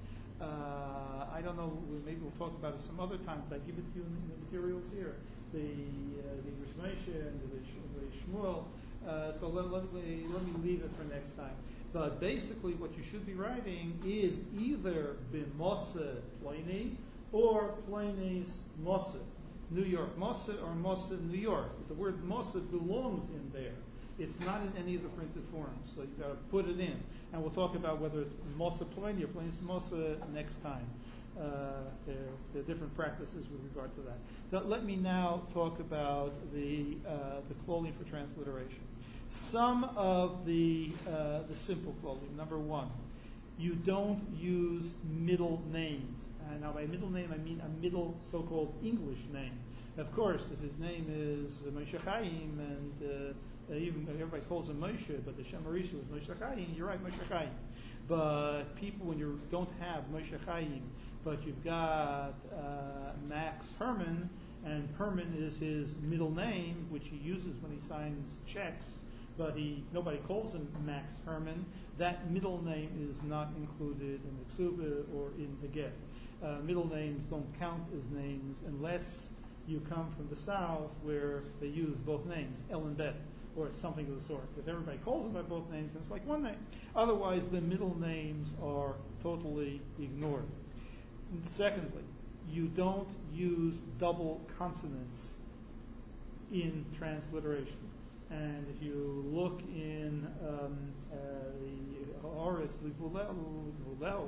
I don't know. Maybe we'll talk about it some other time. But I give it to you in the materials here. The Rishmesha and the Shmuel. So let me leave it for next time. But basically, what you should be writing is either B'Mosa Pliny or Pliny's Mosa, New York Mosa or Mosa New York. The word Mosa belongs in there. It's not in any of the printed forms, so you've got to put it in. And we'll talk about whether it's Mosa Pliny or Pliny's Mosa next time. There are different practices with regard to that. So let me now talk about the clothing for transliteration. Some of the simple clothing. Number one, you don't use middle names. And now by middle name, I mean a middle so-called English name. Of course, if his name is Moshe Chaim, and even everybody calls him Moshe, but the Shem Arisha was Moshe Chaim, you're right, Moshe Chaim. But people, when you don't have Moshe Chaim, but you've got Max Herman, and Herman is his middle name, which he uses when he signs checks, but nobody calls him Max Herman. That middle name is not included in the ksuba or in the get. Middle names don't count as names unless you come from the south where they use both names, El and Bet, or something of the sort. If everybody calls them by both names, then it's like one name. Otherwise, the middle names are totally ignored. And secondly, you don't use double consonants in transliteration. And if you look in the Horace Livulel,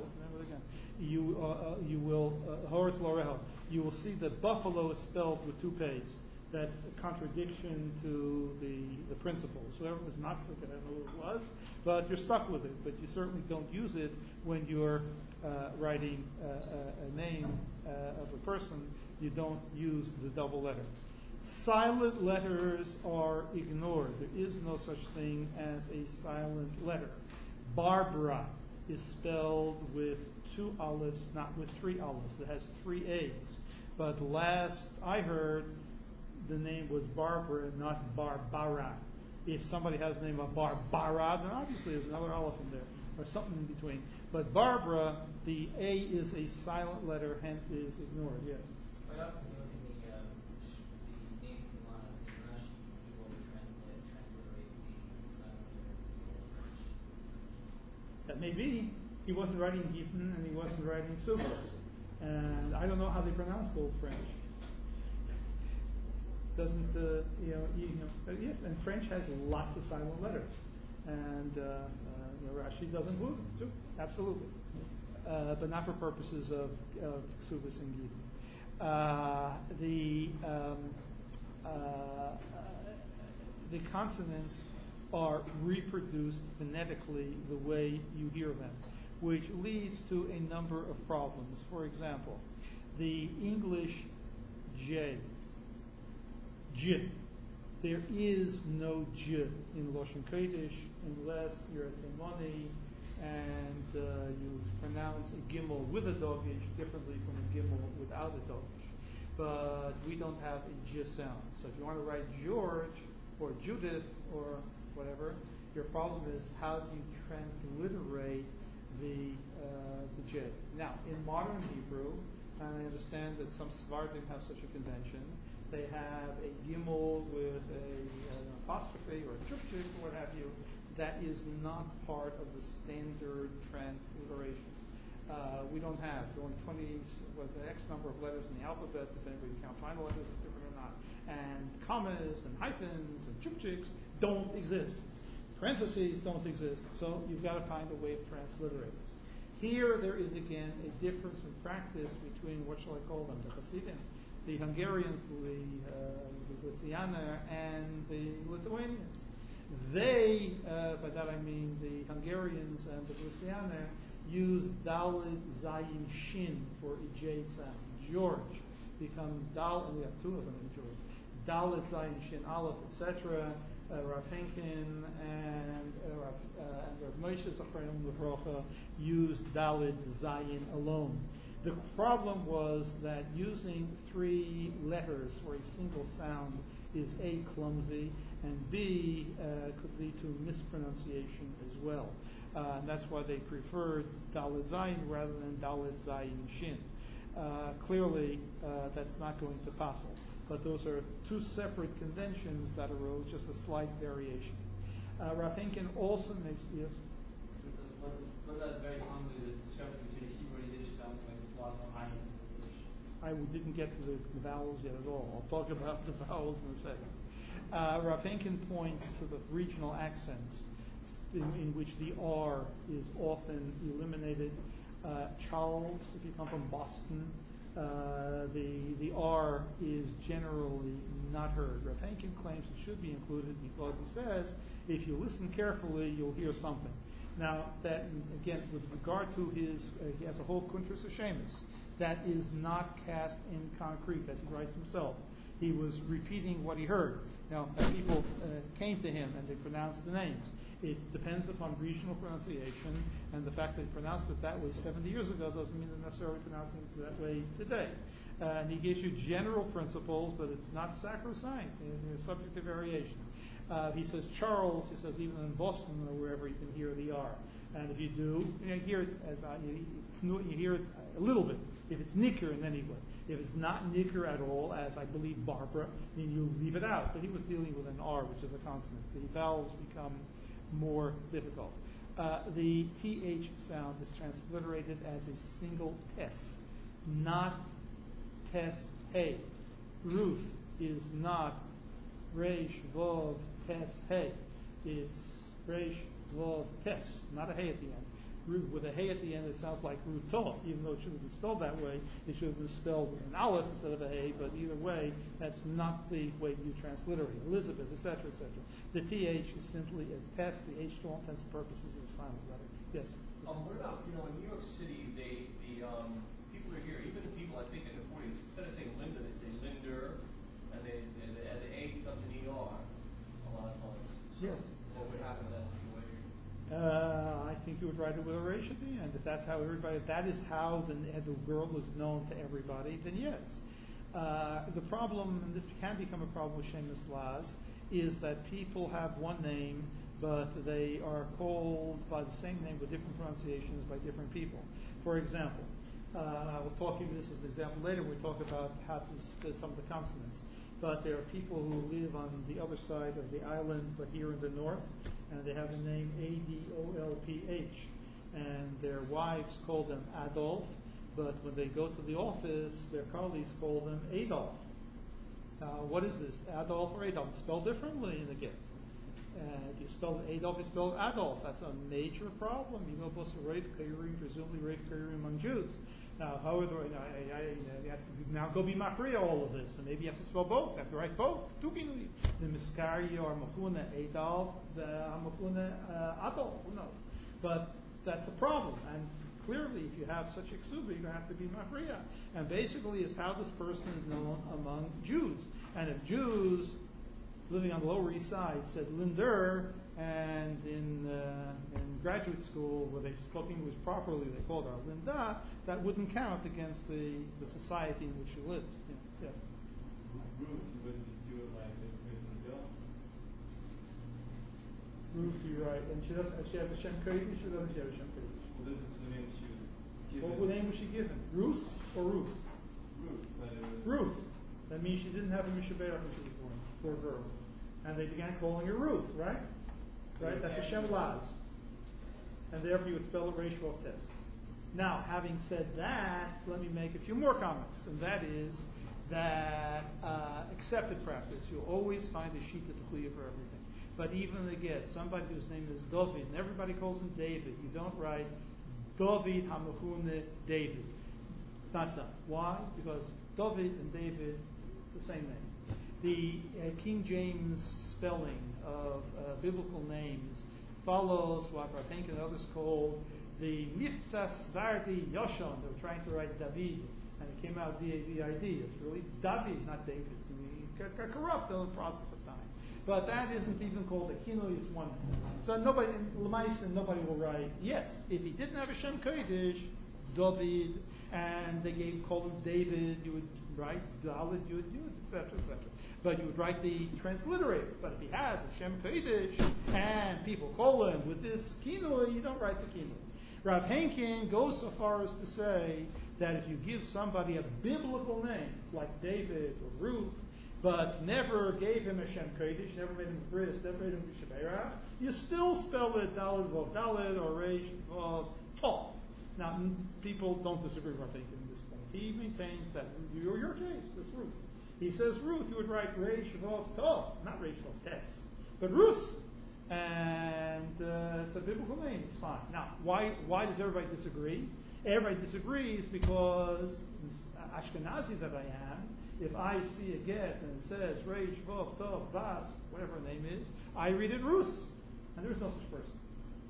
you will Horace Lorel. You will see that buffalo is spelled with two pays. That's a contradiction to the principles. Whoever was not sick, I don't know who it was, but you're stuck with it. But you certainly don't use it when you're writing a name of a person. You don't use the double letter. Silent letters are ignored. There is no such thing as a silent letter. Barbara is spelled with two olives, not with three olives. It has three A's. But last I heard, the name was Barbara, not Barbara. If somebody has the name of Barbara, then obviously there's another olive in there, or something in between. But Barbara, the A is a silent letter, hence is ignored. Yes. Quite often, if you look at the name Selanas in Rashi, people will transliterate the silent letters in Old French. That may be. He wasn't writing Gittin and he wasn't writing Subas. And I don't know how they pronounce Old French. Doesn't, yes, and French has lots of silent letters. And Rashi does include them too. Absolutely. But not for purposes of Subas and Gittin. The consonants are reproduced phonetically the way you hear them, which leads to a number of problems. For example, the English J. There is no J in Lashon Kodesh unless you're a Temani and you pronounce a gimel with a dogish differently from a gimel without a dogish. But we don't have a j sound. So if you want to write George or Judith or whatever, your problem is how do you transliterate the j. Now, in modern Hebrew, and I understand that some Sephardim have such a convention, they have a gimel with an apostrophe or a chukchik or what have you, that is not part of the standard transliteration. We don't have. There are only the X number of letters in the alphabet, depending whether you count final letters as different or not. And commas and hyphens and chukchiks don't exist. Parentheses don't exist. So you've got to find a way of transliterating. Here there is again a difference in practice between, what shall I call them, the Hasidim, the Hungarians, the Lithuania, and the Lithuanians. They, by that I mean the Hungarians and the Lithuania, use Dalet Zayin Shin for a J sound. George becomes Dal, and we have two of them in George. Dalet Zayin Shin Aleph, etc. Rav Henkin and Rav Moshe Zacharayim Levrocha used Dalet Zayin alone. The problem was that using three letters for a single sound is A, clumsy, and B, could lead to mispronunciation as well. And that's why they preferred Dalet Zayin rather than Dalet Zayin Shin. Clearly, that's not going to possible. But those are two separate conventions that arose, just a slight variation. Rav Henkin also makes, yes? Was that very commonly the discrepancy between a Hebrew and Yiddish sound, like there's a lot of ayin in Yiddish? I didn't get to the vowels yet at all. I'll talk about the vowels in a second. Rav Henkin points to the regional accents in which the R is often eliminated. Charles, if you come from Boston, the R is generally not heard. Rav Henkin claims it should be included because he says if you listen carefully, you'll hear something. Now, that, again, with regard to his, he has a whole Kuntres Hashemus, that is not cast in concrete, as he writes himself. He was repeating what he heard. Now, people came to him and they pronounced the names. It depends upon regional pronunciation, and the fact that he pronounced it that way 70 years ago doesn't mean they're necessarily pronouncing it that way today. And he gives you general principles, but it's not sacrosanct. It's subject to variation. He says Charles, he says even in Boston or wherever you can hear the R. And if you do, you hear it you hear it a little bit. If it's nicker in any way. If it's not nicker at all, as I believe Barbara, then you leave it out. But he was dealing with an R, which is a consonant. The vowels become more difficult. The TH sound is transliterated as a single tes, not tes hey. Ruth is not Reish Vov Tes Hey. It's Reish Vov Tes, not a hey at the end. With a hey at the end, it sounds like Ruto, even though it shouldn't be spelled that way. It should have been spelled with an aleph instead of a hey, but either way, that's not the way you transliterate. Elizabeth, etc., etc. The TH is simply a test. The H, to all intents and purposes, is a silent letter. Yes? What about, in New York City, the people are here, even the people, I think, in the 40s, instead of saying Linda, they say Linder, and the A becomes an ER a lot of times. So Yes. what would happen in that situation? I think you would write it with a resh at the end. If that's how everybody, if that is how the girl is known to everybody, then yes. The problem, and this can become a problem with Shemus Laz, is that people have one name, but they are called by the same name with different pronunciations by different people. For example, I will talk to this as an example later when we talk about how some of the consonants. But there are people who live on the other side of the island, but here in the north, and they have the name Adolph, and their wives call them Adolf, but when they go to the office, their colleagues call them Adolf. What is this, Adolf or Adolf? It's spelled differently in the Get. If you spell Adolf, you spell Adolf. That's a major problem. You know, Reif Kairim, presumably Reif Kairim among Jews. Now, however, you have to now go be Machriya all of this, and maybe you have to spell both. You have to write both. The Miskari or Machuna Adolf, the Machuna Adolf, who knows? But that's a problem. And clearly, if you have such a ksuba, you're going to have to be Machriya. And basically, it's how this person is known among Jews. And if Jews living on the Lower East Side said Linder, and in graduate school where they spoke English properly, they called her Linda, that wouldn't count against the society in which she lived. Yeah. Yes. Ruth, would you do it like the prison bill? Ruth, you're right. And she has a Shem Kodesh, or doesn't she have a Shem Kodesh? Well, this is the name she was given. What name was she given? Ruth or Ruth? Ruth, but it was... Ruth. That means she didn't have a Mishabeach when she was born. Poor girl. And they began calling her Ruth, right? Right? That's a Shem Laz. And therefore you would spell it Reish Vav Tes. Now, having said that, let me make a few more comments. And that is that accepted practice, you'll always find a Shita T'chuya for everything. But even again, somebody whose name is David, and everybody calls him David, you don't write David Hamachune David. Not done. Why? Because David and David, it's the same name. The King James spelling of biblical names follows what I think and others called the Mifta Svardi Yoshon. They were trying to write David, and it came out D-A-V-I-D. It's really David, not David. It got corrupt over the process of time. But that isn't even called a Kino, it's one. So nobody, in Lamaisa, nobody will write, yes, if he didn't have a Shem Kodesh, David, and they called him David, you would write Dalit, you would do it, etc., etc. But you would write the transliterator. But if he has a Shem Kodesh, and people call him with this Kino, you don't write the Kino. Rav Henkin goes so far as to say that if you give somebody a biblical name, like David or Ruth, but never gave him a Shem Kodesh, never made him a bris, never made him a Shebeirach, you still spell it Daled Vav Daled or Reish Vav Tov. Now, people don't disagree with Rav Henkin in this point. He maintains that your case, this Ruth. He says Ruth, you would write Reish Vav Tov, not Reish Vav Tes, but Ruth. And it's a biblical name, it's fine. Now, why does everybody disagree? Everybody disagrees because Ashkenazi that I am, if I see a get and it says Reish Vav Tov Bas, whatever her name is, I read it Ruth, and there is no such person.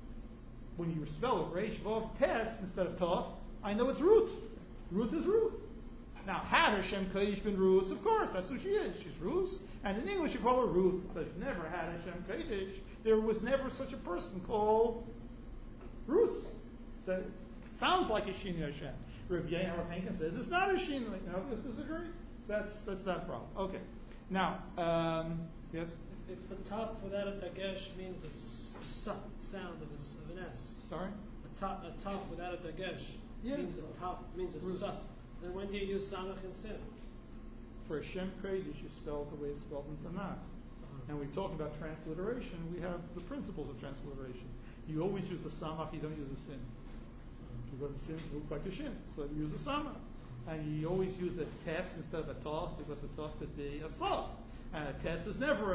When you spell it Reish Vav Tes instead of Tov, I know it's Ruth. Ruth is Ruth. Now, had her Shem Kodesh been Ruth, of course, that's who she is. She's Ruth, and in English you call her Ruth, but if never had a Shem Kodesh, there was never such a person called Ruth. So it sounds like a Shinui Hashem. Rabbi Henkin says it's not a Shinui. Now, let's disagree. That's that problem. Okay. Now, yes? If the taf without a dagesh means a sound of an S. Sorry? A taf without a dagesh means a taf, means a Ruth. sa. Then when do you use samach and sin? For a Shem Kodesh, you spell the way it's spelled in Tanakh. And we talk about transliteration, we have the principles of transliteration. You always use a samach, you don't use a sin. Because the sin looks like a shin, so you use a samach. And you always use a tes instead of a tov, because a tov could be a sof. And a tes is never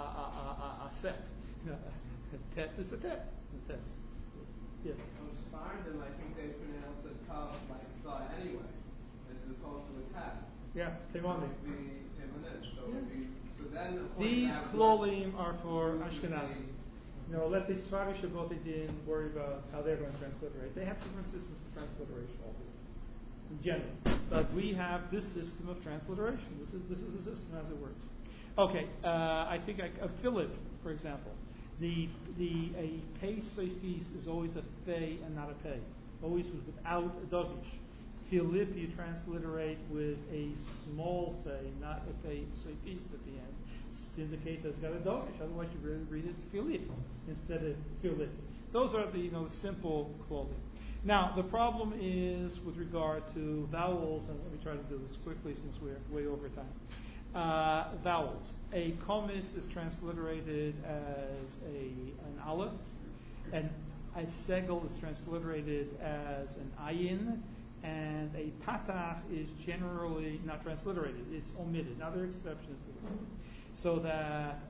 a set. A tet is a tet. A tes. Yes. Sfardim, I think they pronounce a tav like tha anyway, as opposed to a test. Yeah, Timoni. So it would be imminent. So it would be, so then These klolim are for Ashkenazi. Let the Sfari Shabbotidin worry about how they're going to transliterate. They have different systems of transliteration in general. But we have this system of transliteration. This is the system as it works. Okay, I think Philip, for example, a pei seifis is always a fei and not a pei. Always without a dagish. Philip you transliterate with a small fei, not a pei seifis at the end. To indicate that it's got a dagish. Otherwise you really read it Philip instead of Philip. Those are the simple clothing. Now, the problem is with regard to vowels, and let me try to do this quickly since we're way over time. Vowels. A komitz is transliterated as an aleph, and a segel is transliterated as an ayin, and a patach is generally not transliterated. It's omitted. Now, there are exceptions to that. So that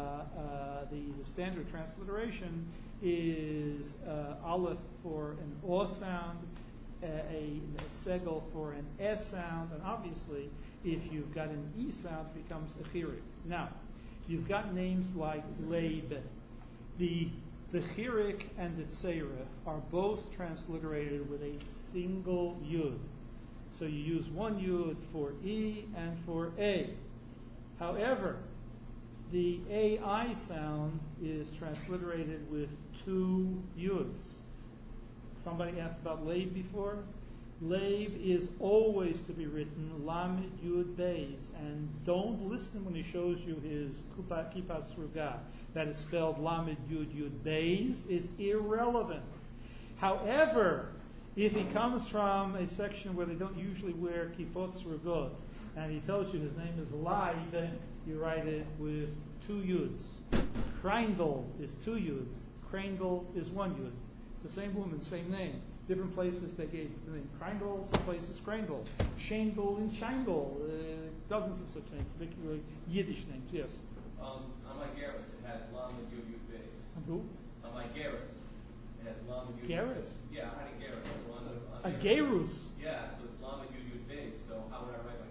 the standard transliteration is aleph for an o sound, a segel for an s sound, and obviously, if you've got an e sound, it becomes a chirik. Now, you've got names like leib. The chirik and the tzeira are both transliterated with a single yud. So you use one yud for e and for a. However, The AI sound is transliterated with 2 yuds. Somebody asked about Leib before. Leib is always to be written Lamed Yud Beis, and don't listen when he shows you his Kippas Sruga. That is spelled Lamed Yud Yud Beis. It's irrelevant. However, if he comes from a section where they don't usually wear Kippot Srugot, and he tells you his name is Leib, you write it with 2 yuds. Kreindl is 2 yuds. Kreindl is 1 yud. It's the same woman, same name. Different places they gave the name Kreindl, some places Kreindl. Shaindl and Shaindl. Dozens of such names, particularly Yiddish names, yes. On my Garris, it has Lamed Yud Yud Beis. On who? On my Garris, it has Lamed Yud Yud Garris? Beis. Yeah, I had a Garris. A Gerus. Yeah, so it's Lamed Yud Yud Beis. So how would I write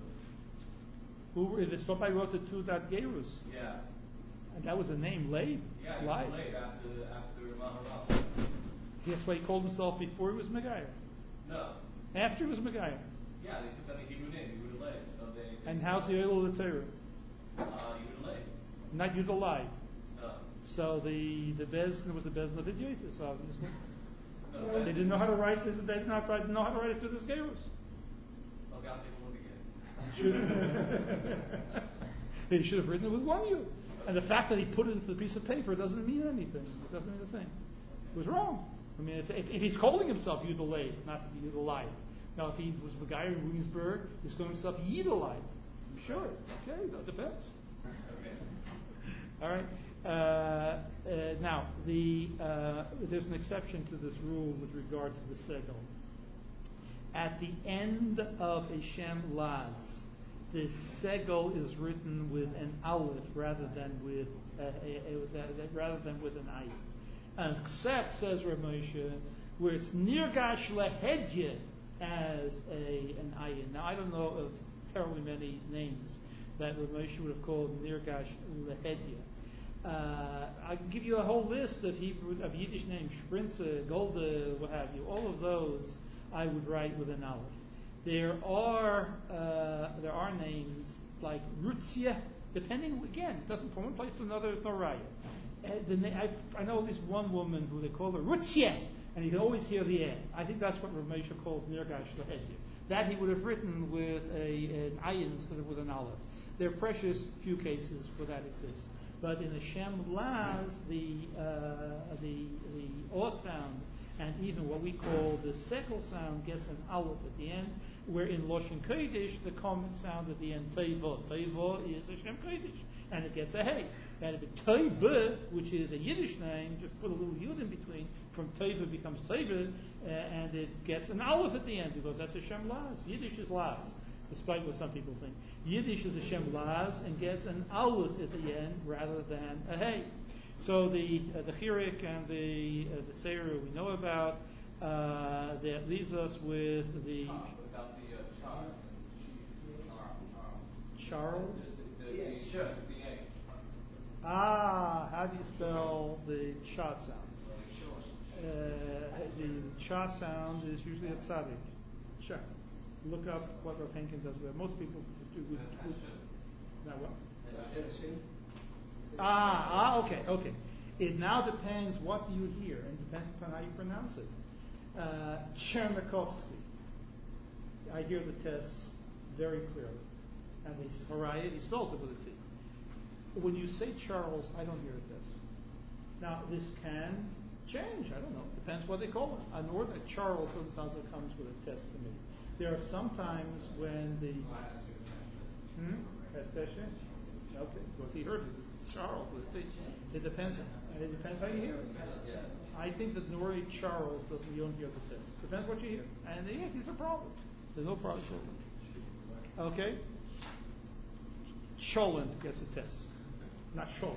my Kesubah? Somebody wrote the 2 Gerus. Yeah. And that was the name, Leib. Yeah, he Leib. was Leib after Maharal. That's why he called himself before he was Megayer. No. After he was Megayer. Yeah, they took on the Hebrew name, Yehuda Leib. So they And how's the Oil of the Torah? Yehuda Leib. Not Yudalai. No. So the Bezn was the Bezn of Idiotis, obviously. No, They didn't know how to write it. They did not know how to write it to this Gerus. Okay, I'll take a look again. He should have written it with 1 U. And the fact that he put it into the piece of paper doesn't mean anything. It doesn't mean a thing. It was wrong. I mean, if he's calling himself Yudalai, not Yudalai. Now, if he was the guy in Williamsburg, he's calling himself Yidalai. Sure. Okay, that depends. Okay. All right. Now, there's an exception to this rule with regard to the segel. At the end of a Shem Laz, the segel is written with an aleph rather than with an ayin. Except, says Rav Moshe, where it's nirgash lehedye as an ayin. Now, I don't know of terribly many names that Rav Moshe would have called nirgash lehedye. I can give you a whole list of Yiddish names: Sprinze, Golde, what have you. All of those I would write with an aleph. There are names like Rutzia, depending again, it doesn't from one place to another. There's no raya. I know at least one woman who they call her Rutzia, and you can always hear the air. I think that's what Rav Moshe calls Nirgash Lehedye. That he would have written with an ayin instead of with an aleph. There are precious few cases where that exists. But in the Shem Laz, the O sound and even what we call the sekel sound gets an aleph at the end, where in Loshen Kodesh the common sound at the end, Teiva. Teiva is a Shem Kodesh, and it gets a hey. And if it's Teiva, which is a Yiddish name, just put a little yud in between, from Teiva becomes Teiva, and it gets an aleph at the end, because that's a Shem Laz. Yiddish is Laz, despite what some people think. Yiddish is a Shem Laz and gets an aleph at the end rather than a hey. So the chirik and the tzeira we know about. That leaves us with the Charles. How do you spell the cha sound? The cha sound is usually a tzaddik. Sure. Look up what Rav Henkin does there. Most people would now what? Okay. It now depends what you hear, and depends upon how you pronounce it. Chernikovsky. I hear the tests very clearly. And he spells it with a T. When you say Charles, I don't hear a test. Now, this can change. I don't know. Depends what they call it. An word like Charles doesn't sound like it comes with a test to me. There are some times when the... Okay, because he heard it. It's Charles. It depends. It depends how you hear it. I think that Nori Charles you don't hear the test. Depends what you hear. And these are problems. There's no problem. Okay? Cholent gets a test. Not Cholent.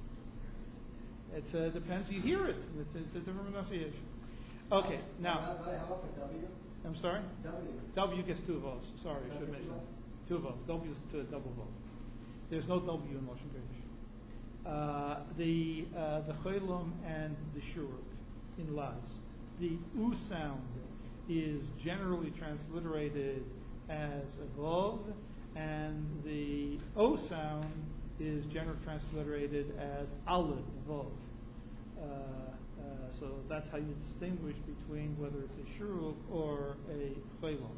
It depends. You hear it. It's a different pronunciation. Okay, now. I'm sorry? W gets 2 votes. Sorry, I should mention that. 2 votes. W is a double vote. There's no W in Lashon Kodesh. The Cholam and the Shuruk in Laz. The U sound is generally transliterated as a Vav, and the O sound is generally transliterated as Aleph Vov. So that's how you distinguish between whether it's a shuruk or a chelon.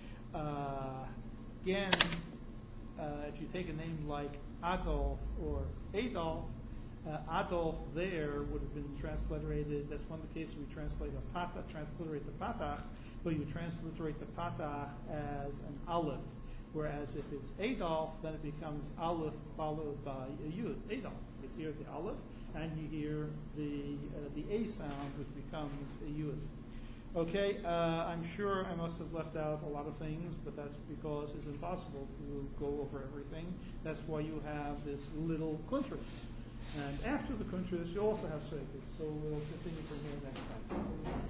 Again, if you take a name like Adolf or Adolf, Adolf there would have been transliterated. That's one of the cases we transliterate the patach, but you transliterate the patach as an aleph. Whereas if it's Adolf, then it becomes aleph followed by a yud. Adolf. You hear the aleph, and you hear the a sound, which becomes a yud. Okay, I'm sure I must have left out a lot of things, but that's because it's impossible to go over everything. That's why you have this little kuntras. And after the kuntras, you also have circuits. So we'll continue from here next time.